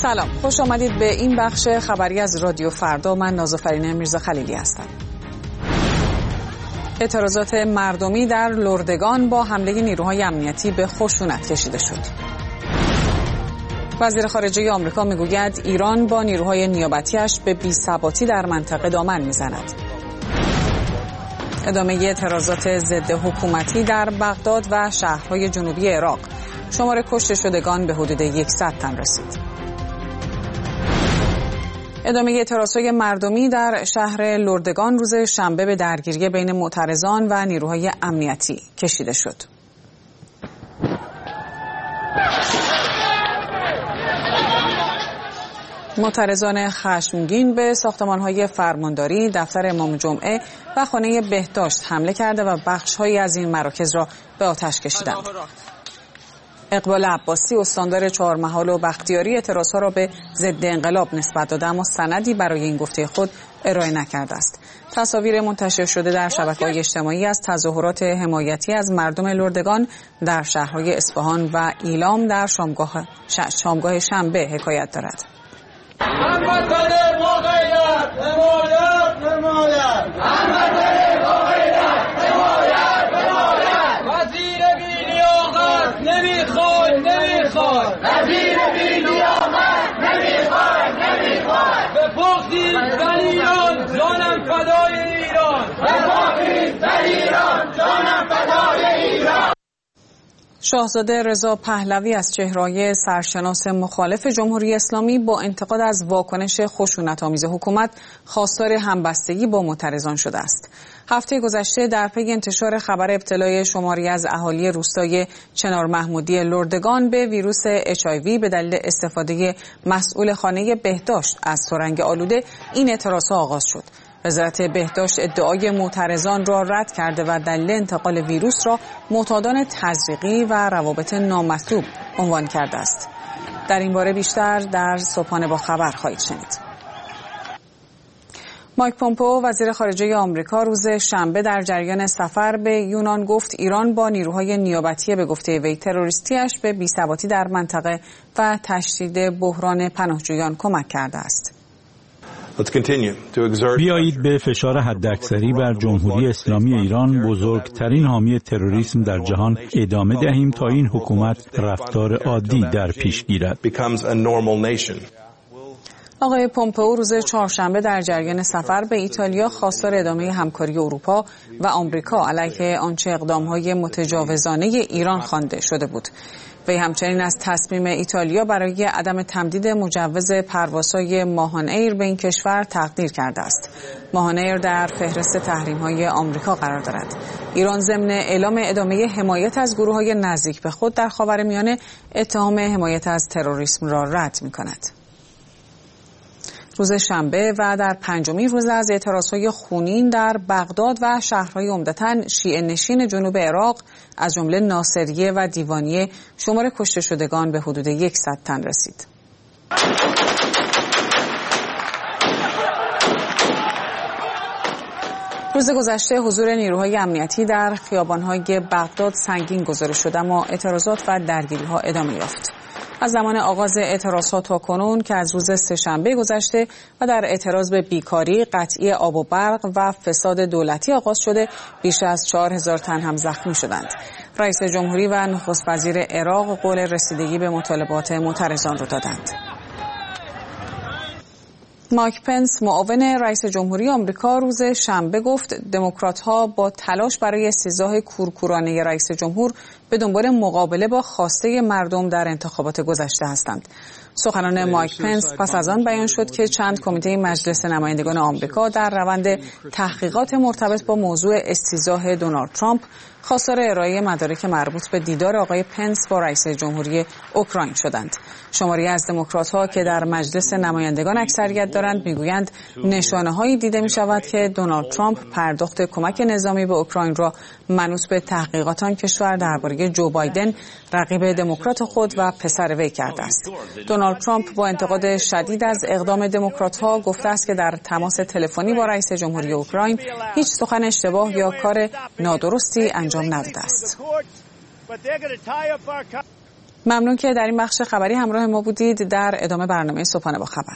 سلام، خوش آمدید به این بخش خبری از رادیو فردا. من نازافرین میرزا خلیلی هستم. اعتراضات مردمی در لردگان با حمله نیروهای امنیتی به خشونت کشیده شد. وزیر خارجه آمریکا میگوید ایران با نیروهای نیابتیش به بی‌ثباتی در منطقه دامن میزند. ادامه اعتراضات ضد حکومتی در بغداد و شهرهای جنوبی عراق. شمار کشته شدگان به حدود صد تن رسید. ادامه اعتراضهای مردمی در شهر لردگان روز شنبه به درگیری بین معترضان و نیروهای امنیتی کشیده شد. معترضان خشمگین به ساختمان‌های فرمانداری، دفتر امام جمعه و خانه بهداشت حمله کرده و بخش‌هایی از این مراکز را به آتش کشیدند. اقبال عباسی استاندار چهارمحال و بختیاری اعتراضها را به ضد انقلاب نسبت داده، اما سندی برای این گفته خود ارائه نکرده است. تصاویر منتشر شده در شبکه‌های اجتماعی از تظاهرات حمایتی از مردم لردگان در شهرهای اصفهان و ایلام در شامگاه شامگاه شنبه حکایت دارد. نمیخواد نمیخواد وزیر بی‌لیاقت نمیخواد نمیخواد بپختید بر ایران جانم فدای ایران بپختید بر ایران جانم فدای ایران. شاهزاده رضا پهلوی از چهره‌های سرشناس مخالف جمهوری اسلامی با انتقاد از واکنش خشونت‌آمیز حکومت خواستار همبستگی با معترضان شده است. هفته گذشته در پی انتشار خبر ابتلای شماری از اهالی روستای چنار محمودی لردگان به ویروس اچ آی وی به دلیل استفاده مسئول خانه بهداشت از سرنگ آلوده این اعتراضها آغاز شد. وزارت بهداشت ادعای معترضان را رد کرده و دلیل انتقال ویروس را معتادان تزریقی و روابط نامطلوب عنوان کرده است. در این باره بیشتر در صبحانه با خبر خواهید شنید. مایک پومپئو وزیر خارجه آمریکا روز شنبه در جریان سفر به یونان گفت ایران با نیروهای نیابتی به گفته وی تروریستیش به بی‌ثباتی در منطقه و تشدید بحران پناهجویان کمک کرده است. بیایید به فشار حداکثری بر جمهوری اسلامی ایران، بزرگترین حامی تروریسم در جهان، ادامه دهیم تا این حکومت رفتار عادی در پیش گیرد. آقای پومپئو روز چهارشنبه در جریان سفر به ایتالیا خواستار ادامه همکاری اروپا و آمریکا علیه آنچه اقدام‌های متجاوزانه ایران خوانده شده بود. وی همچنین از تصمیم ایتالیا برای عدم تمدید مجوز پروازهای ماهان ایر به این کشور تقدیر کرده است. ماهان ایر در فهرست تحریم‌های آمریکا قرار دارد. ایران ضمن اعلام ادامه حمایت از گروه‌های نزدیک به خود در خاورمیانه اتهام حمایت از تروریسم را رد می‌کند. روز شنبه و در پنجمین روز از اعتراضهای خونین در بغداد و شهرهای عمدتاً شیعه نشین جنوب عراق از جمله ناصریه و دیوانیه شمار کشته شدگان به حدود صد تن رسید. روز گذشته حضور نیروهای امنیتی در خیابان‌های بغداد سنگین گزارش شد، اما اعتراضات و درگیری‌ها ادامه یافت. از زمان آغاز اعتراضات تا کنون که از روز سه‌شنبه گذشته و در اعتراض به بیکاری، قطعی آب و برق و فساد دولتی آغاز شده، بیش از چهار هزار تن هم زخمی شدند. رئیس جمهوری و نخست وزیر عراق قول رسیدگی به مطالبات معترضان را دادند. مایک پنس معاون رئیس جمهوری آمریکا روز شنبه گفت دموکرات‌ها با تلاش برای استیضاح کورکورانه رئیس جمهور به دنبال مقابله با خواسته مردم در انتخابات گذشته هستند. سخنان مایک پنس پس از آن بیان شد که چند کمیته مجلس نمایندگان آمریکا در روند تحقیقات مرتبط با موضوع استیضاح دونالد ترامپ خواستار ارائه مدارک مربوط به دیدار آقای پنس با رئیس جمهوری اوکراین شدند. شماری از دموکرات‌ها که در مجلس نمایندگان اکثریت دارند میگویند نشانه‌هایی دیده می‌شود که دونالد ترامپ پرداخت کمک نظامی به اوکراین را منوط به تحقیقات آن کشور درباره جو بایدن رقیب دموکرات خود و پسر وی کرده است. دونالد ترامپ با انتقاد شدید از اقدام دموکرات‌ها گفته است که در تماس تلفنی با رئیس جمهوری اوکراین هیچ سخن اشتباه یا کار نادرستی انجام نداده است. ممنون که در این بخش خبری همراه ما بودید. در ادامه برنامه صبحانه با خبر.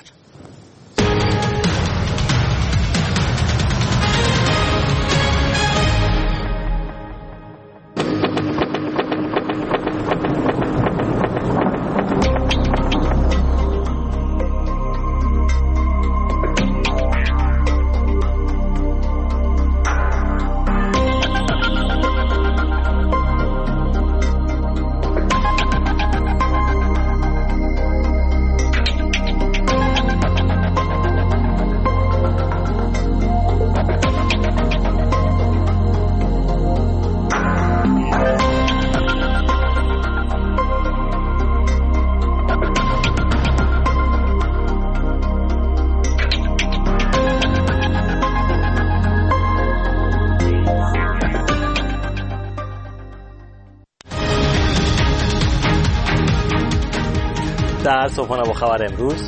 در صبحانه با خبر امروز،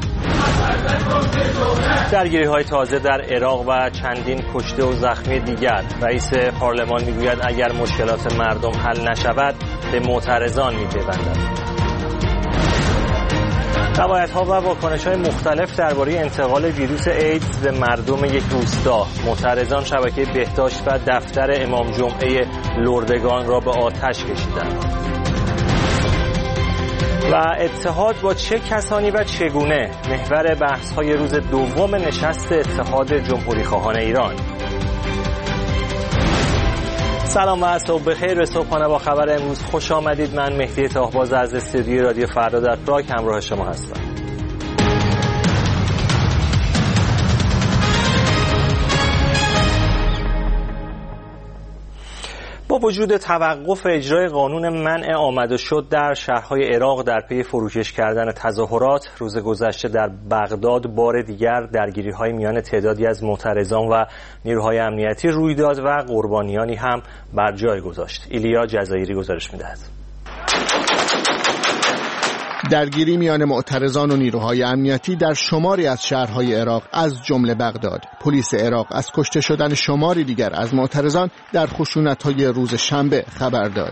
درگیری های تازه در عراق و چندین کشته و زخمی دیگر. رئیس پارلمان میگوید اگر مشکلات مردم حل نشود به معترضان میپیوندد. روایت ها و واکنش های مختلف درباره انتقال ویروس ایدز به مردم یک روستا. معترضان شبکه بهداشت و دفتر امام جمعه لردگان را به آتش کشیدند. و اتحاد با چه کسانی و چگونه، محور بحث های روز دوم نشست اتحاد جمهوری خواهان ایران. سلام و صبح بخیر. به صبحانه با خبر امروز خوش آمدید. من مهدی تاهباز از استودیوی رادیو فردا در پراگ همراه شما هستم. با وجود توقف اجرای قانون منع آمد و شد در شهرهای عراق در پی فروکش کردن تظاهرات، روز گذشته در بغداد بار دیگر درگیری‌های میان تعدادی از معترضان و نیروهای امنیتی روی داد و قربانیانی هم بر جای گذاشت. ایلیا جزایری گزارش می‌دهد. درگیری میان معترضان و نیروهای امنیتی در شماری از شهرهای عراق از جمله بغداد. پلیس عراق از کشته شدن شماری دیگر از معترضان در خشونت‌های روز شنبه خبر داد.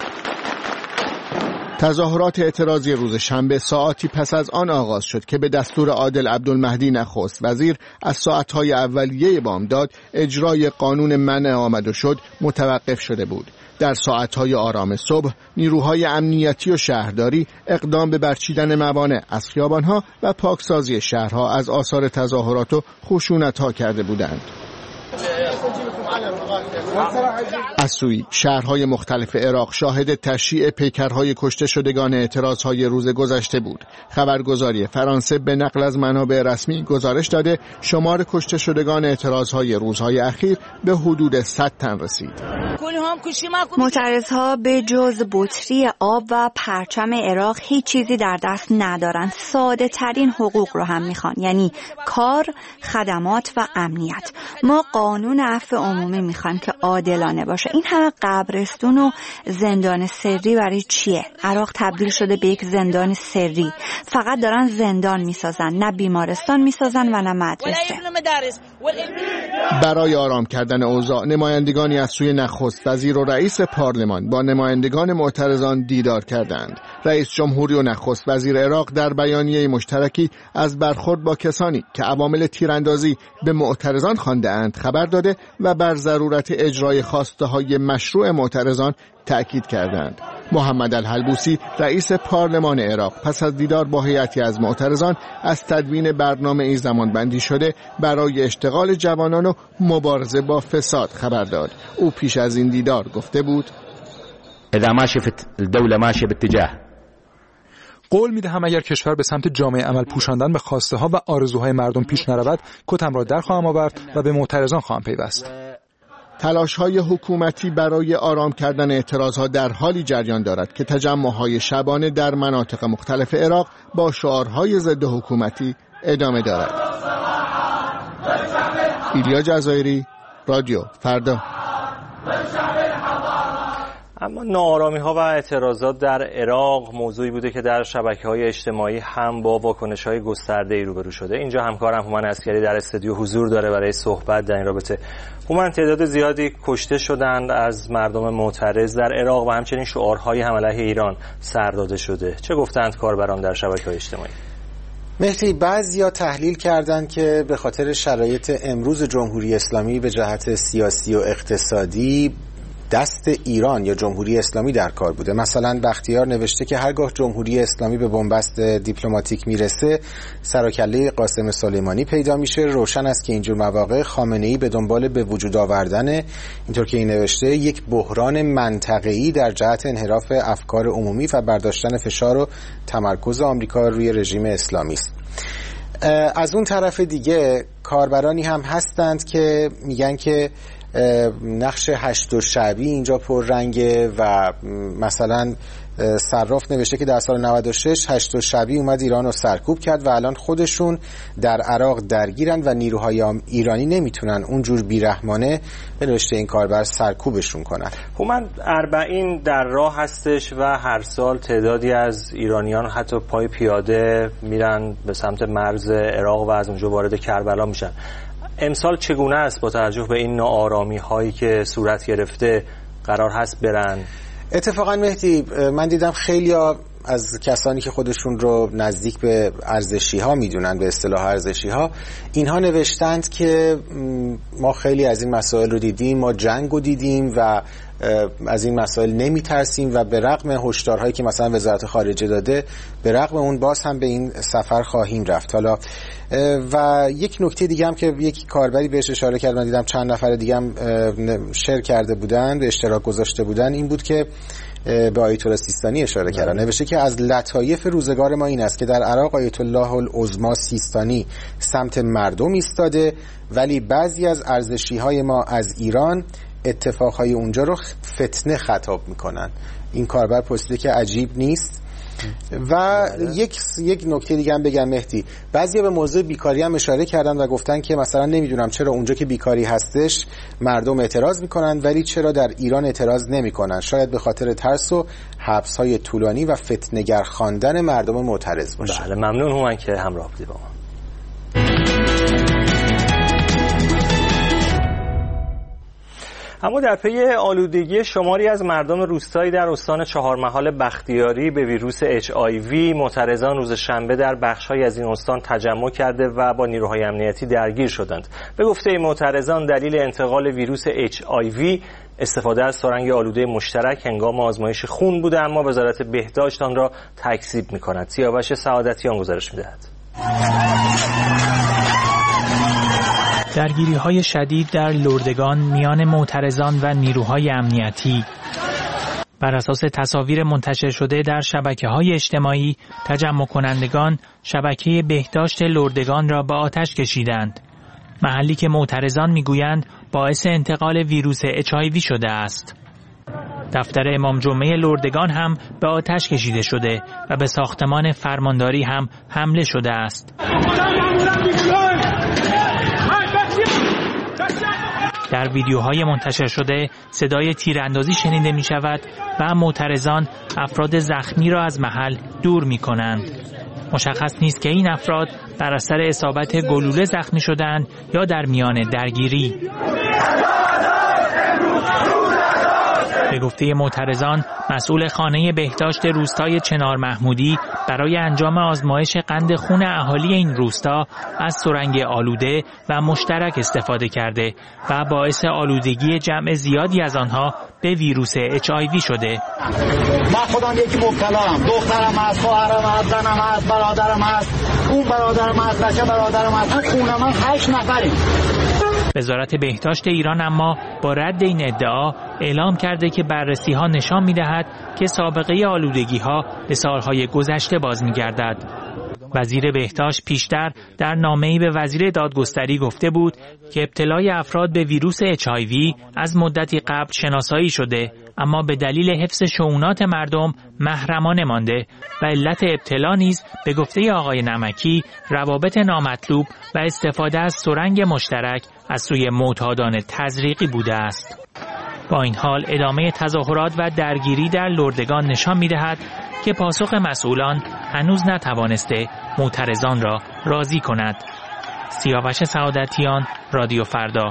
تظاهرات اعتراضی روز شنبه ساعاتی پس از آن آغاز شد که به دستور عادل عبدالمهدی نخست وزیر از ساعتهای اولیه بامداد اجرای قانون منع آمد و شد متوقف شده بود. در ساعتهای آرام صبح نیروهای امنیتی و شهرداری اقدام به برچیدن موانع از خیابانها و پاکسازی شهرها از آثار تظاهرات و خشونت‌ها کرده بودند. از سوی شهرهای مختلف عراق شاهد تشییع پیکرهای کشته شدگان اعتراضهای روز گذشته بود. خبرگزاری فرانسه به نقل از منابع رسمی گزارش داده شمار کشته شدگان اعتراضهای روزهای اخیر به حدود صد تن رسید. معترضها به جز بطری آب و پرچم عراق هیچ چیزی در دست ندارن. ساده ترین حقوق رو هم میخوان، یعنی کار، خدمات و امنیت. ما قانون عفو عمومی میخوان که عادلانه باشه. این همه قبرستون و زندان سری برای چیه؟ عراق تبدیل شده به یک زندان سری. فقط دارن زندان میسازن، نه بیمارستان میسازن و نه مدرسه. برای آرام کردن اوضاع نمایندگانی از سوی نخست وزیر و رئیس پارلمان با نمایندگان معترضان دیدار کردند. رئیس جمهوری و نخست وزیر عراق در بیانیه مشترکی از برخورد با کسانی که عوامل تیراندازی به معترضان خوانده‌اند خبر داده و بر ضرورت اجرای خواسته‌های مشروع معترضان تأکید کردند. محمد الحلبوسی رئیس پارلمان عراق پس از دیدار با هیئتی از معترضان از تدوین برنامه‌ای زمانبندی شده برای اشتغال جوانان و مبارزه با فساد خبر داد. او پیش از این دیدار گفته بود: اذا ما شفت الدوله ماشيه باتجاه قول میدهم اگر کشور به سمت جامعه عمل پوشاندن به خواسته ها و آرزوهای مردم پیش نرود، کتم را در خواهم آورد و به معترضان خواهم پیوست. تلاش‌های حکومتی برای آرام کردن اعتراضها در حالی جریان دارد که تجمع‌های شبانه در مناطق مختلف عراق با شعارهای ضد حکومتی ادامه دارد. ایلیا جزایری، رادیو فردا. اما ناآرامی ها و اعتراضات در عراق موضوعی بوده که در شبکه‌های اجتماعی هم با واکنش‌های گسترده‌ای روبرو شده. اینجا همکارم هومن عسکری در استودیو حضور داره برای صحبت در این رابطه. هومن، تعداد زیادی کشته شدند از مردم معترض در عراق و همچنین شعارهایی هم علیه ایران سر داده شده. چه گفتند کاربران در شبکه‌های اجتماعی؟ مهدی، بعضیا تحلیل کردند که به خاطر شرایط امروز جمهوری اسلامی به جهت سیاسی و اقتصادی دست ایران یا جمهوری اسلامی در کار بوده. مثلا بختیار نوشته که هرگاه جمهوری اسلامی به بنبست دیپلماتیک میرسه سر و کله قاسم سلیمانی پیدا میشه. روشن است که اینجور مواقع خامنه‌ای به دنبال به وجود آوردن، اینطور که این نوشته، یک بحران منطقه‌ای در جهت انحراف افکار عمومی و برداشتن فشار و تمرکز آمریکا روی رژیم اسلامی است. از اون طرف دیگه کاربرانی هم هستند که میگن که نقش هشت‌الشعبی اینجا پررنگه و مثلا صراف نوشته که در سال نود و شش هشت‌الشعبی اومد ایران رو سرکوب کرد و الان خودشون در عراق درگیرن و نیروهای ایرانی نمیتونن اونجور بیرحمانه به نوشته این کاربر سرکوبشون کنن. هومن، اربعین در راه هستش و هر سال تعدادی از ایرانیان حتی پای پیاده میرن به سمت مرز عراق و از اونجا وارد کربلا میشن. امسال چگونه است با توجه به این ناآرامی هایی که صورت گرفته قرار هست برن؟ اتفاقا مهدی، من دیدم خیلی از کسانی که خودشون رو نزدیک به ارزشی ها میدونن، به اصطلاح ارزشی ها، اینها نوشتند که ما خیلی از این مسائل رو دیدیم، ما جنگ رو دیدیم و از این مسائل نمی ترسیم و به رغم هشدارهایی که مثلا وزارت خارجه داده، به رغم اون باز هم به این سفر خواهیم رفت. حالا و یک نکته دیگه هم که یک کاربری بهش اشاره کرد، من دیدم چند نفر دیگه هم شیر کرده بودن، به اشتراک گذاشته بودن، این بود که به آیت الله سیستانی اشاره کردن. نوشته که از لطایف روزگار ما این است که در عراق آیت الله العظما سیستانی سمت مردم ایستاده، ولی بعضی از ارزشی های ما از ایران اتفاقهای اونجا رو فتنه خطاب میکنن. این کاربر پرسیده که عجیب نیست. و یک یک نکته دیگه هم بگم مهدی، بعضیا به موضوع بیکاری هم اشاره کردن و گفتن که مثلا نمیدونم چرا اونجا که بیکاری هستش مردم اعتراض میکنن ولی چرا در ایران اعتراض نمیکنن. شاید به خاطر ترس و حبس‌های طولانی و فتنه‌گر خواندن مردم معترض باشه. بله، ممنون هومن که همراه بودی با ما. اما در پی آلودگی شماری از مردم روستایی در استان چهارمحال بختیاری به ویروس اچ آی وی، معترضان روز شنبه در بخش‌های از این استان تجمع کرده و با نیروهای امنیتی درگیر شدند. به گفته معترضان دلیل انتقال ویروس اچ آی وی استفاده از سرنگ آلوده مشترک هنگام آزمایش خون بوده، اما وزارت بهداشت آن را تکذیب می‌کند. سیاوش سعادتیان گزارش می‌دهد. درگیری‌های شدید در لردگان میان معترضان و نیروهای امنیتی. بر اساس تصاویر منتشر شده در شبکه‌های اجتماعی، تجمع کنندگان شبکه بهداشت لردگان را به آتش کشیدند. محلی که معترضان میگویند باعث انتقال ویروس اچ آی وی شده است. دفتر امام جمعه لردگان هم به آتش کشیده شده و به ساختمان فرمانداری هم حمله شده است. در ویدیوهای منتشر شده صدای تیراندازی شنیده می شود و معترضان افراد زخمی را از محل دور می کنند. مشخص نیست که این افراد بر اثر اصابت گلوله زخمی شدند یا در میان درگیری. به گفته معترضان، مسئول خانه بهداشت روستای چنار محمودی برای انجام آزمایش قند خون اهالی این روستا از سرنگ آلوده و مشترک استفاده کرده و باعث آلودگی جمع زیادی از آنها به ویروس اچ آی وی شده. من خودم یکی مبتلام، دخترم هست، خواهرم هست، زنم هست، برادرم هست، اون برادرم هست، بچه برادرم هست، خونه من هشت نفریم. وزارت بهداشت ایران اما با رد این ادعا اعلام کرده که بررسی ها نشان می دهد که سابقه آلودگی ها به سالهای گذشته باز می گردد. وزیر بهداشت پیشتر در نامه‌ای به وزیر دادگستری گفته بود که ابتلای افراد به ویروس اچ آی وی از مدتی قبل شناسایی شده، اما به دلیل حفظ شؤونات مردم محرمانه مانده و علت ابتلا نیز به گفته آقای نمکی روابط نامطلوب و استفاده از سرنگ مشترک از سوی معتادان تزریقی بوده است. با این حال ادامه تظاهرات و درگیری در لردگان نشان می‌دهد که پاسخ مسئولان هنوز نتوانسته معترضان را راضی کند. سیاوش سعادتیان، رادیو فردا.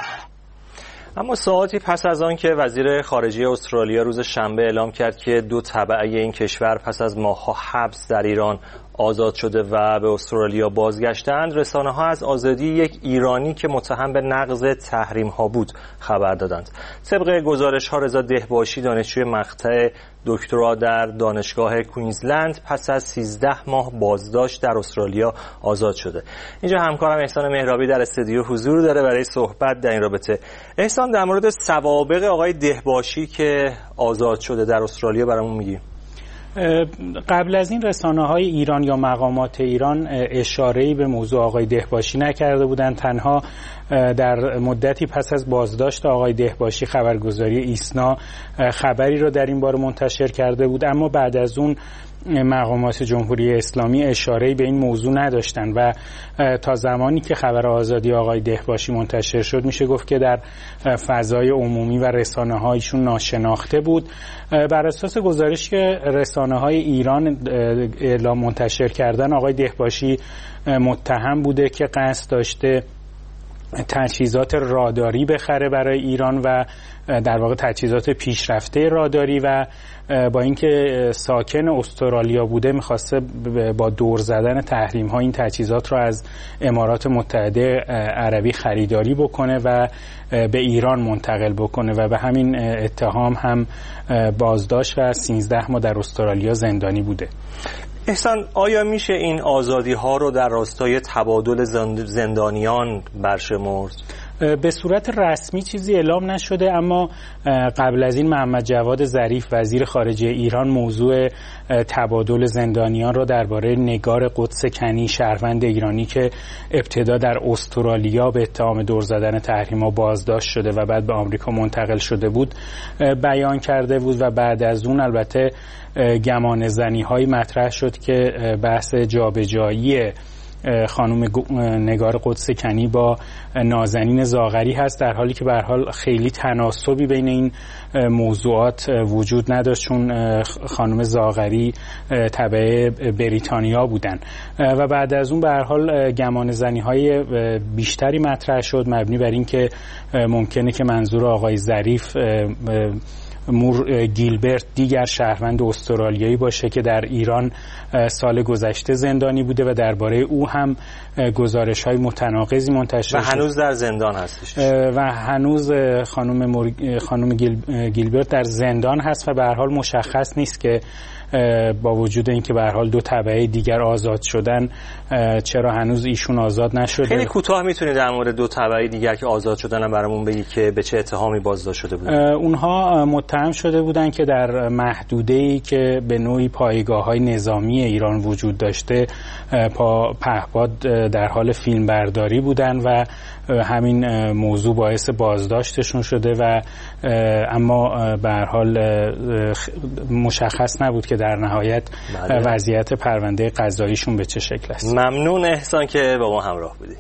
اما ساعاتی پس از آن که وزیر خارجه استرالیا روز شنبه اعلام کرد که دو تبعه این کشور پس از ماه‌ها حبس در ایران آزاد شده و به استرالیا بازگشتند، رسانه‌ها از آزادی یک ایرانی که متهم به نقض تحریم‌ها بود خبر دادند. طبق گزارش‌ها رضا دهباشی، دانشجوی مقطع دکترا در دانشگاه کوینزلند، پس از سیزده ماه بازداشت در استرالیا آزاد شده. اینجا همکارم احسان مهرابی در استودیو حضور داره برای صحبت در این رابطه. احسان، در مورد سوابق آقای دهباشی که آزاد شده در استرالیا برامون میگی؟ قبل از این رسانه‌های ایران یا مقامات ایران اشاره‌ای به موضوع آقای دهباشی نکرده بودند. تنها در مدتی پس از بازداشت آقای دهباشی خبرگزاری ایسنا خبری را در این باره منتشر کرده بود، اما بعد از اون مقامات جمهوری اسلامی اشاره‌ای به این موضوع نداشتند و تا زمانی که خبر آزادی آقای دهباشی منتشر شد میشه گفت که در فضای عمومی و رسانه‌هایشون ناشناخته بود. بر اساس گزارشی که رسانه‌های ایران اعلام منتشر کردن، آقای دهباشی متهم بوده که قصد داشته تجهیزات راداری بخره برای ایران و در واقع تجهیزات پیشرفته راداری و با اینکه ساکن استرالیا بوده میخواسته با دور زدن تحریم ها این تجهیزات رو از امارات متحده عربی خریداری بکنه و به ایران منتقل بکنه و به همین اتهام هم بازداشت و سیزده ماه در استرالیا زندانی بوده. احسان، آیا میشه این آزادی ها رو در راستای تبادل زندانیان برشمرد؟ به صورت رسمی چیزی اعلام نشده، اما قبل از این محمد جواد ظریف وزیر خارجه ایران موضوع تبادل زندانیان را درباره نگار قدس کنی، شهروند ایرانی که ابتدا در استرالیا به اتهام دور زدن تحریم‌ها بازداشت شده و بعد به آمریکا منتقل شده بود، بیان کرده بود و بعد از اون البته گمان زنی‌های مطرح شد که بحث جابجایی خانم نگار قدس کنی با نازنین زاغری هست، در حالی که به هر حال خیلی تناسبی بین این موضوعات وجود نداشت، چون خانم زاغری تبع بریتانیا بودن و بعد از اون به هر حال گمان زنی‌های بیشتری مطرح شد مبنی بر این که ممکنه که منظور آقای ظریف مور گیلبرت دیگر شهروند استرالیایی باشه که در ایران سال گذشته زندانی بوده و درباره او هم گزارش‌های متناقضی منتشر و هنوز در زندان هستش و هنوز خانم مور... خانم گیل... گیلبرت در زندان هست و به هر حال مشخص نیست که با وجود اینکه به هر حال دو تبعه دیگر آزاد شدن چرا هنوز ایشون آزاد نشده. خیلی کوتاه میتونید در مورد دو تبعه دیگر که آزاد شدن برامون بگی که به چه اتهامی بازداشت شده بودن؟ اونها متهم شده بودن که در محدوده‌ای که به نوعی پایگاه‌های نظامی ایران وجود داشته پا پهپاد در حال فیلمبرداری بودن و همین موضوع باعث بازداشتشون شده و اما به هر حال مشخص نبود که در نهایت بله. وضعیت پرونده قضاییشون به چه شکل است. ممنون احسان که با ما همراه بودی.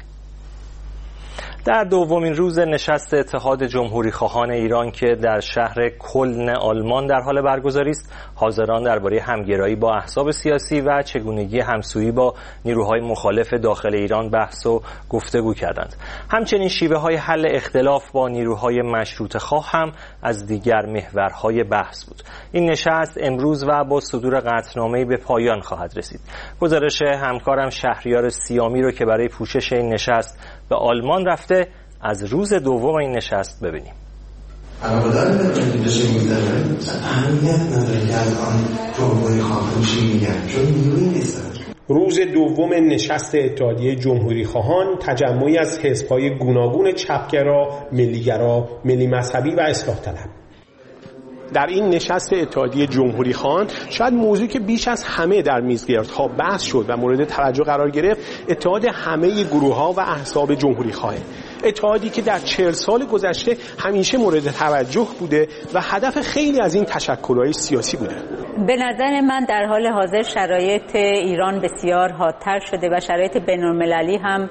در دومین روز نشست اتحاد جمهوری خواهان ایران که در شهر کلن آلمان در حال برگزاری است، حاضران درباره همگرایی با احزاب سیاسی و چگونگی همسویی با نیروهای مخالف داخل ایران بحث و گفتگو کردند. همچنین شیوه های حل اختلاف با نیروهای مشروطه خواه هم از دیگر محورهای بحث بود. این نشست امروز و با صدور قطعنامه‌ای به پایان خواهد رسید. گزارش همکارم شهریار سیامی رو که برای پوشش این نشست به آلمان رفته از روز دوم این نشست ببینیم. علاقه‌دار به تکنولوژی می‌ذارن، اهمیت نداره که الان جمهوری خواهان چی میگن، چون نیرویی نیستن. روز دوم نشست اتحادیه جمهوری خواهان تجمعی از حزب‌های گوناگون چپگرا، ملیگرا، ملی مذهبی و اصلاح طلب. در این نشست اتحادیه جمهوری خواهان شاید موضوعی که بیش از همه در میزگردها بحث شد و مورد توجه قرار گرفت اتحاد همه گروه‌ها و احزاب جمهوری خواه، اتحادی که در چهل سال گذشته همیشه مورد توجه بوده و هدف خیلی از این تشکل‌های سیاسی بوده. به نظر من در حال حاضر شرایط ایران بسیار حادتر شده و شرایط بین‌المللی هم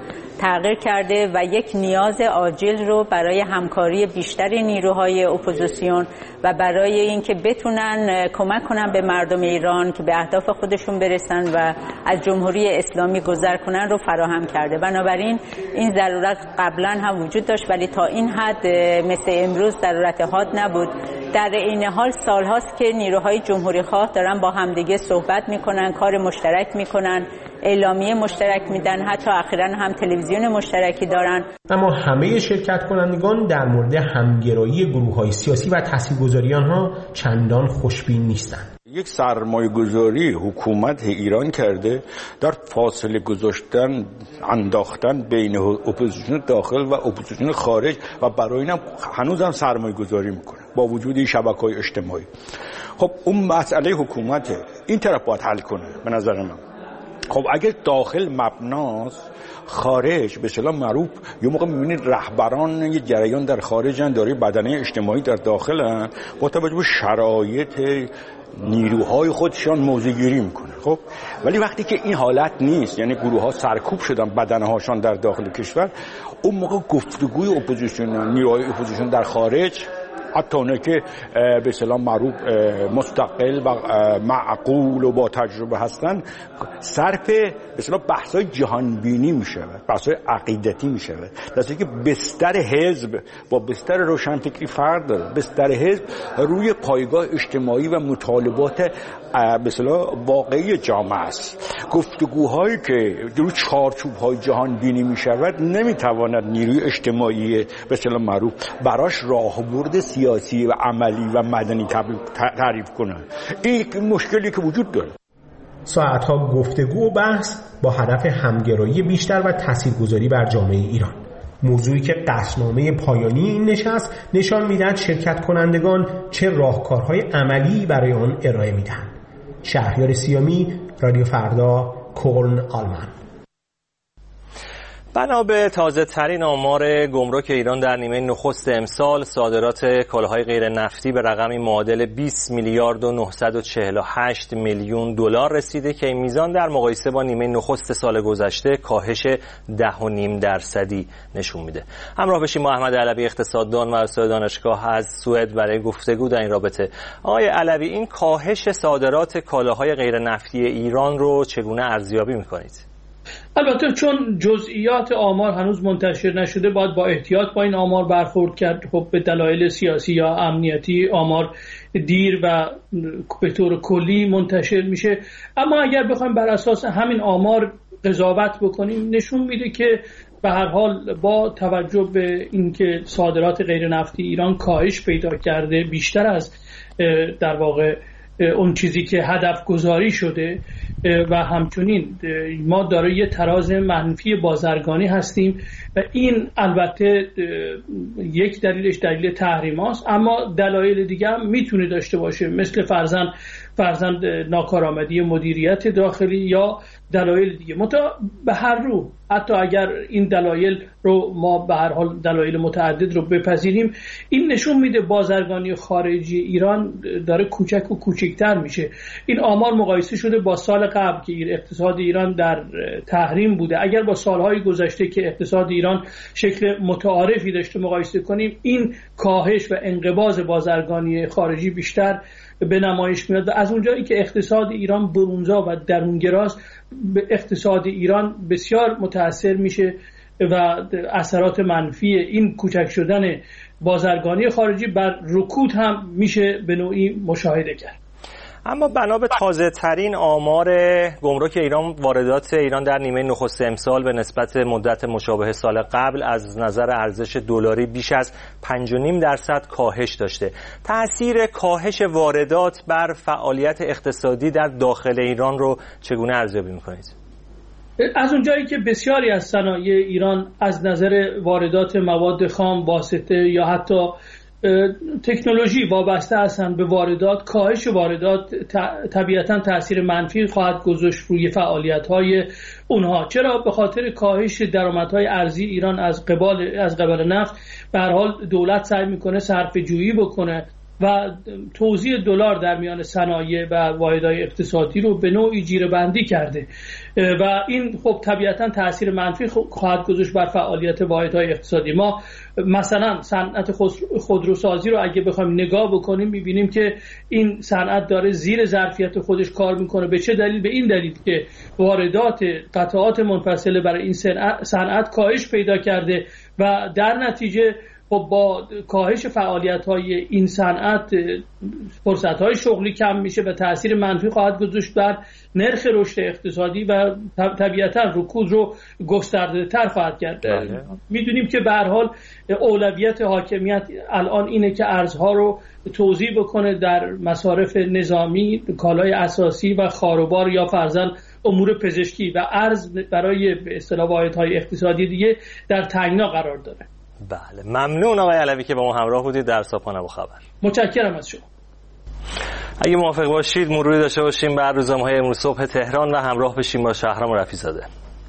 تغییر کرده و یک نیاز عاجل رو برای همکاری بیشتری نیروهای اپوزیسیون و برای اینکه بتونن کمک کنن به مردم ایران که به اهداف خودشون برسن و از جمهوری اسلامی گذر کنن رو فراهم کرده. بنابراین این ضرورت قبلا هم وجود داشت ولی تا این حد مثل امروز ضرورت حاد نبود. در این حال سالهاست که نیروهای جمهوری خواه دارن با همدیگه صحبت میکنن، کار مشترک میکنن، اعلامیه مشترک میدن، حتی اخیراً هم تلویزیون مشترکی دارن. اما همه شرکت کنندگان در مورد همگرایی گروه‌های سیاسی و تاثیرگذاری آنها چندان خوشبین نیستند. یک سرمایه گذاری حکومت ایران کرده در فاصله گذاشتن انداختن بین اپوزیسیون داخل و اپوزیسیون خارج و برای اینم هنوز هم سرمایه گذاری میکنه با وجود این شبکه‌های اجتماعی. خب اون مسئله حکومته، این طرف باید حل کنه به نظر من. خب اگر داخل مبناست، خارج به اصطلاح معروف یه موقع می‌بینید رهبران یه جریان در خارجن، داره بدنه اجتماعی در داخلن، با توجه به شرایط نیروهای خودشان موضع گیری میکنه. خب ولی وقتی که این حالت نیست، یعنی گروه ها سرکوب شدن بدنه هاشان در داخل کشور، اون موقع گفتگوی اپوزیسیون، نیروهای اپوزیسیون در خارج، حتی اونه که به اصطلاح معروف مستقل و معقول و با تجربه هستن، صرف به اصطلاح بحث‌های جهانبینی میشه، بحث‌های عقیدتی میشه. درسته که بستر حزب با بستر روشنفکری فرق داره. بستر حزب روی پایگاه اجتماعی و مطالبات به اصطلاح واقعی جامعه است. گفتگوهایی که در چارچوب‌های جهانبینی میشود نمیتواند نیروی اجتماعی به اصطلاح معروف براش راهبرد سیاسی و عملی و مدنی تعریف کنه. این مشکلی که وجود داره. ساعتها گفتگو و بحث با هدف همگرایی بیشتر و تاثیرگذاری بر جامعه ایران، موضوعی که قصدنامه پایانی این نشست نشان میدهد شرکت کنندگان چه راهکارهای عملی برای آن ارائه میدهند. شهریار سیامی، رادیو فردا، کلن، آلمان. بنا به تازه ترین آمار گمرک ایران در نیمه نخست امسال، صادرات کالاهای غیر نفتی به رقمی معادل بیست میلیارد و نهصد و چهل و هشت میلیون دلار رسیده که این میزان در مقایسه با نیمه نخست سال گذشته کاهش ده و نیم درصدی نشون میده. همراه بشیم با احمد علوی، اقتصاددان و استاد دانشگاه از سوئد برای گفتگو در این رابطه. آقای علوی، این کاهش صادرات کالاهای غیر نفتی ایران رو چگونه ارزیابی میکنید؟ البته چون جزئیات آمار هنوز منتشر نشده باید با احتیاط با این آمار برخورد کرد. خب به دلایل سیاسی یا امنیتی آمار دیر و به طور کلی منتشر میشه، اما اگر بخوایم بر اساس همین آمار قضاوت بکنیم نشون میده که به هر حال با توجه به اینکه صادرات غیر نفتی ایران کاهش پیدا کرده، بیشتر از در واقع اون چیزی که هدف گذاری شده و همچنین ما دارای یه تراز منفی بازرگانی هستیم و این البته یک دلیلش دلیل تحریم هاست، اما دلایل دیگه هم میتونه داشته باشه، مثل فرزند فرزند ناکارآمدی مدیریت داخلی یا دلایل دیگه. متا به هر رو حتی اگر این دلایل رو ما به هر حال دلایل متعدد رو بپذیریم، این نشون میده بازرگانی خارجی ایران داره کوچک و کوچکتر میشه. این آمار مقایسه شده با سال قبل که اقتصاد ایران در تحریم بوده. اگر با سالهای گذشته که اقتصاد ایران شکل متعارفی داشته مقایسه کنیم، این کاهش و انقباض بازرگانی خارجی بیشتر به نمایش میاد و از اونجایی که اقتصاد ایران برونزا و درونگراست، به اقتصاد ایران بسیار متاثر میشه و اثرات منفی این کوچک شدن بازرگانی خارجی بر رکود هم میشه به نوعی مشاهده کرد. اما بنا به تازه ترین آمار گمرک ایران، واردات ایران در نیمه نخست امسال به نسبت مدت مشابه سال قبل از نظر ارزش دلاری بیش از پنج و نیم درصد کاهش داشته. تأثیر کاهش واردات بر فعالیت اقتصادی در داخل ایران رو چگونه ارزیابی می‌کنید؟ از اونجایی که بسیاری از صنایع ایران از نظر واردات مواد خام، واسطه یا حتی تکنولوژی وابسته هستند به واردات، کاهش واردات طبیعتاً تأثیر منفی خواهد گذاشت روی فعالیت‌های اونها. چرا؟ به خاطر کاهش درآمدهای ارزی ایران از قبال از قبل نفت. به هر حال دولت سعی میکنه صرفه جویی بکنه و توزیع دلار در میان صنایع و واحدهای اقتصادی رو به نوعی جیره‌بندی کرده و این خب طبیعتاً تأثیر منفی خواهد گذاشت بر فعالیت واحدهای اقتصادی. ما مثلا صنعت خودروسازی رو اگه بخوایم نگاه بکنیم می‌بینیم که این صنعت داره زیر ظرفیت خودش کار میکنه. به چه دلیل؟ به این دلیل که واردات قطعات منفصله برای این صنعت کاهش پیدا کرده و در نتیجه خب با کاهش فعالیت‌های این صنعت فرصت‌های شغلی کم میشه و تأثیر منفی خواهد گذاشت بر نرخ رشد اقتصادی و طبیعتاً رکود رو گسترده‌تر خواهد کرد. میدونیم که به هر حال اولویت حاکمیت الان اینه که ارزها رو توزیع بکنه در مصارف نظامی، کالای اساسی و خاروبار یا فرضاً امور پزشکی و ارز برای به اصطلاح واحدهای اقتصادی دیگه در تنگنا قرار داره. بله، ممنون آقای علوی که با ما همراه بودید در صبحانه با خبر. متشکرم از شما. اگه موافق باشید مروری داشته باشیم بر روزنامه‌های امروز صبح تهران و همراه بشیم با شهرام رفیع‌زاده.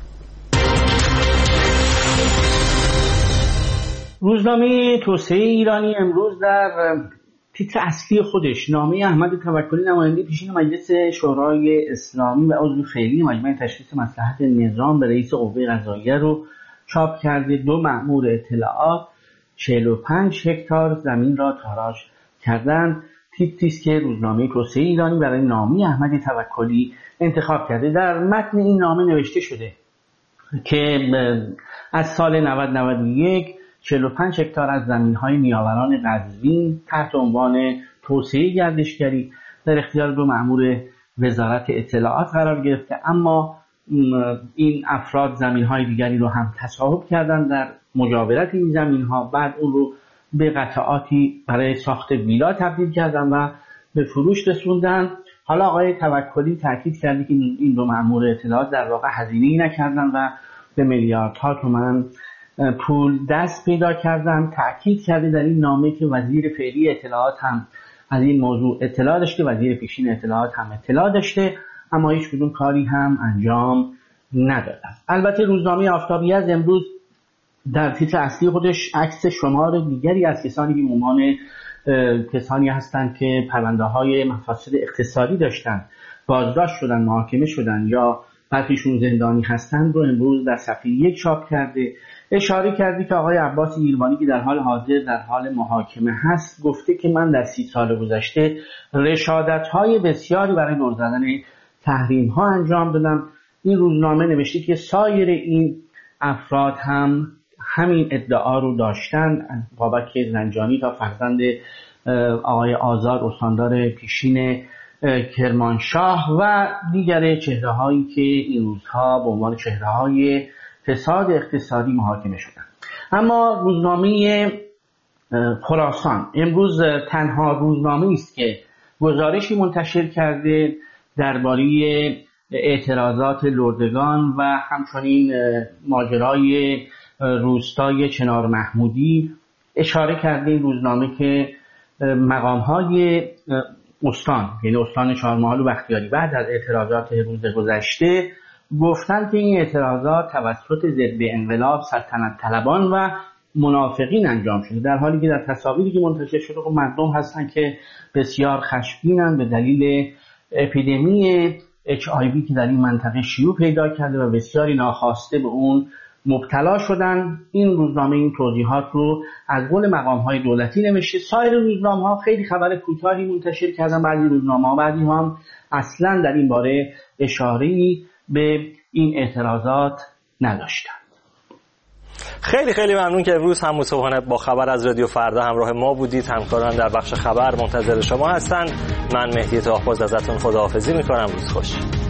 روزنامه توسعه ایرانی امروز در تیتر اصلی خودش نامه احمد توکلی نماینده پیشین مجلس شورای اسلامی و عضو فعلی مجمع تشخیص مصلحت نظام به رئیس قوه قضاییه رو چاپ کرده. دو مأمور اطلاعات چهل و پنج هکتار زمین را تاراج کردند. تیتری است که روزنامه توسعه ایرانی برای نامه احمد توکلی انتخاب کرده. در متن این نامه نوشته شده که از سال نود نود و یک چهل و پنج هکتار از زمین‌های نیاوران قزوین تحت عنوان توسعه گردشگری در اختیار دو مأمور وزارت اطلاعات قرار گرفته، اما این افراد زمین‌های دیگری رو هم تصاحب کردن در مجاورت این زمین‌ها، بعد اون رو به قطعاتی برای ساخت ویلا تبدیل کردن و به فروش رسوندن. حالا آقای توکلی تاکید کرده که این دو مأمور اطلاعات در واقع هزینه‌ای نکردن و به میلیاردها تومان پول دست پیدا کردن. تاکید کرده در این نامه که وزیر فعلی اطلاعات هم از این موضوع اطلاع داشته، وزیر پیشین اطلاعات هم اطلاع داشته، اما هیچ کدوم کاری هم انجام ندادن. البته روزنامه آفتابی از امروز در تیتر اصلی خودش عکس شمار دیگری از کسانی که عنوان کسانی هستند که پرونده‌های مفاسد اقتصادی داشتند، بازداشت شدن، محاکمه شدن یا برخیشون زندانی هستند رو امروز در صفحه یک چاپ کرده. اشاره کردی که آقای عباس ایروانی که در حال حاضر در حال محاکمه هست گفته که من در سی سال گذشته رشادت‌های بسیاری برای دور زدن تحریم‌ها انجام دادم. این روزنامه نوشته که سایر این افراد هم همین ادعا رو داشتن، بابک زنجانی تا فرزند آقای آزاد استاندار پیشین کرمانشاه و دیگر چهره‌هایی که این روزها به عنوان چهره‌های فساد اقتصادی محاکمه شدند. اما روزنامه خراسان امروز تنها روزنامه است که گزارشی منتشر کرده درباره اعتراضات لردگان و همچنین ماجرای روستای چنار محمودی. اشاره کرده این روزنامه که مقام‌های استان، یعنی استان چهارمحال و بختیاری، بعد از اعتراضات روز گذشته گفتند که این اعتراضات توسط ضد انقلاب، سلطنت طلبان و منافقین انجام شده، در حالی که در تصاویری که منتشر شده خب مردم هستند که بسیار خشمگینند به دلیل اپیدمی اچ آی وی که در این منطقه شیوع پیدا کرده و بسیاری ناخواسته به اون مبتلا شدن. این روزنامه این توضیحات رو از قول مقام‌های دولتی نوشته. سایر روزنامه‌ها خیلی خبر کوتاهی منتشر کردن، بعضی روزنامه‌ها بعضی هم اصلاً در این باره اشاره‌ای به این اعتراضات نداشتن. خیلی خیلی ممنون که امروز هم صبحانه با خبر از رادیو فردا همراه ما بودید. همکاران در بخش خبر منتظر شما هستند. من مهدی طاهرپور ازتون خداحافظی می‌کنم. روز خوش.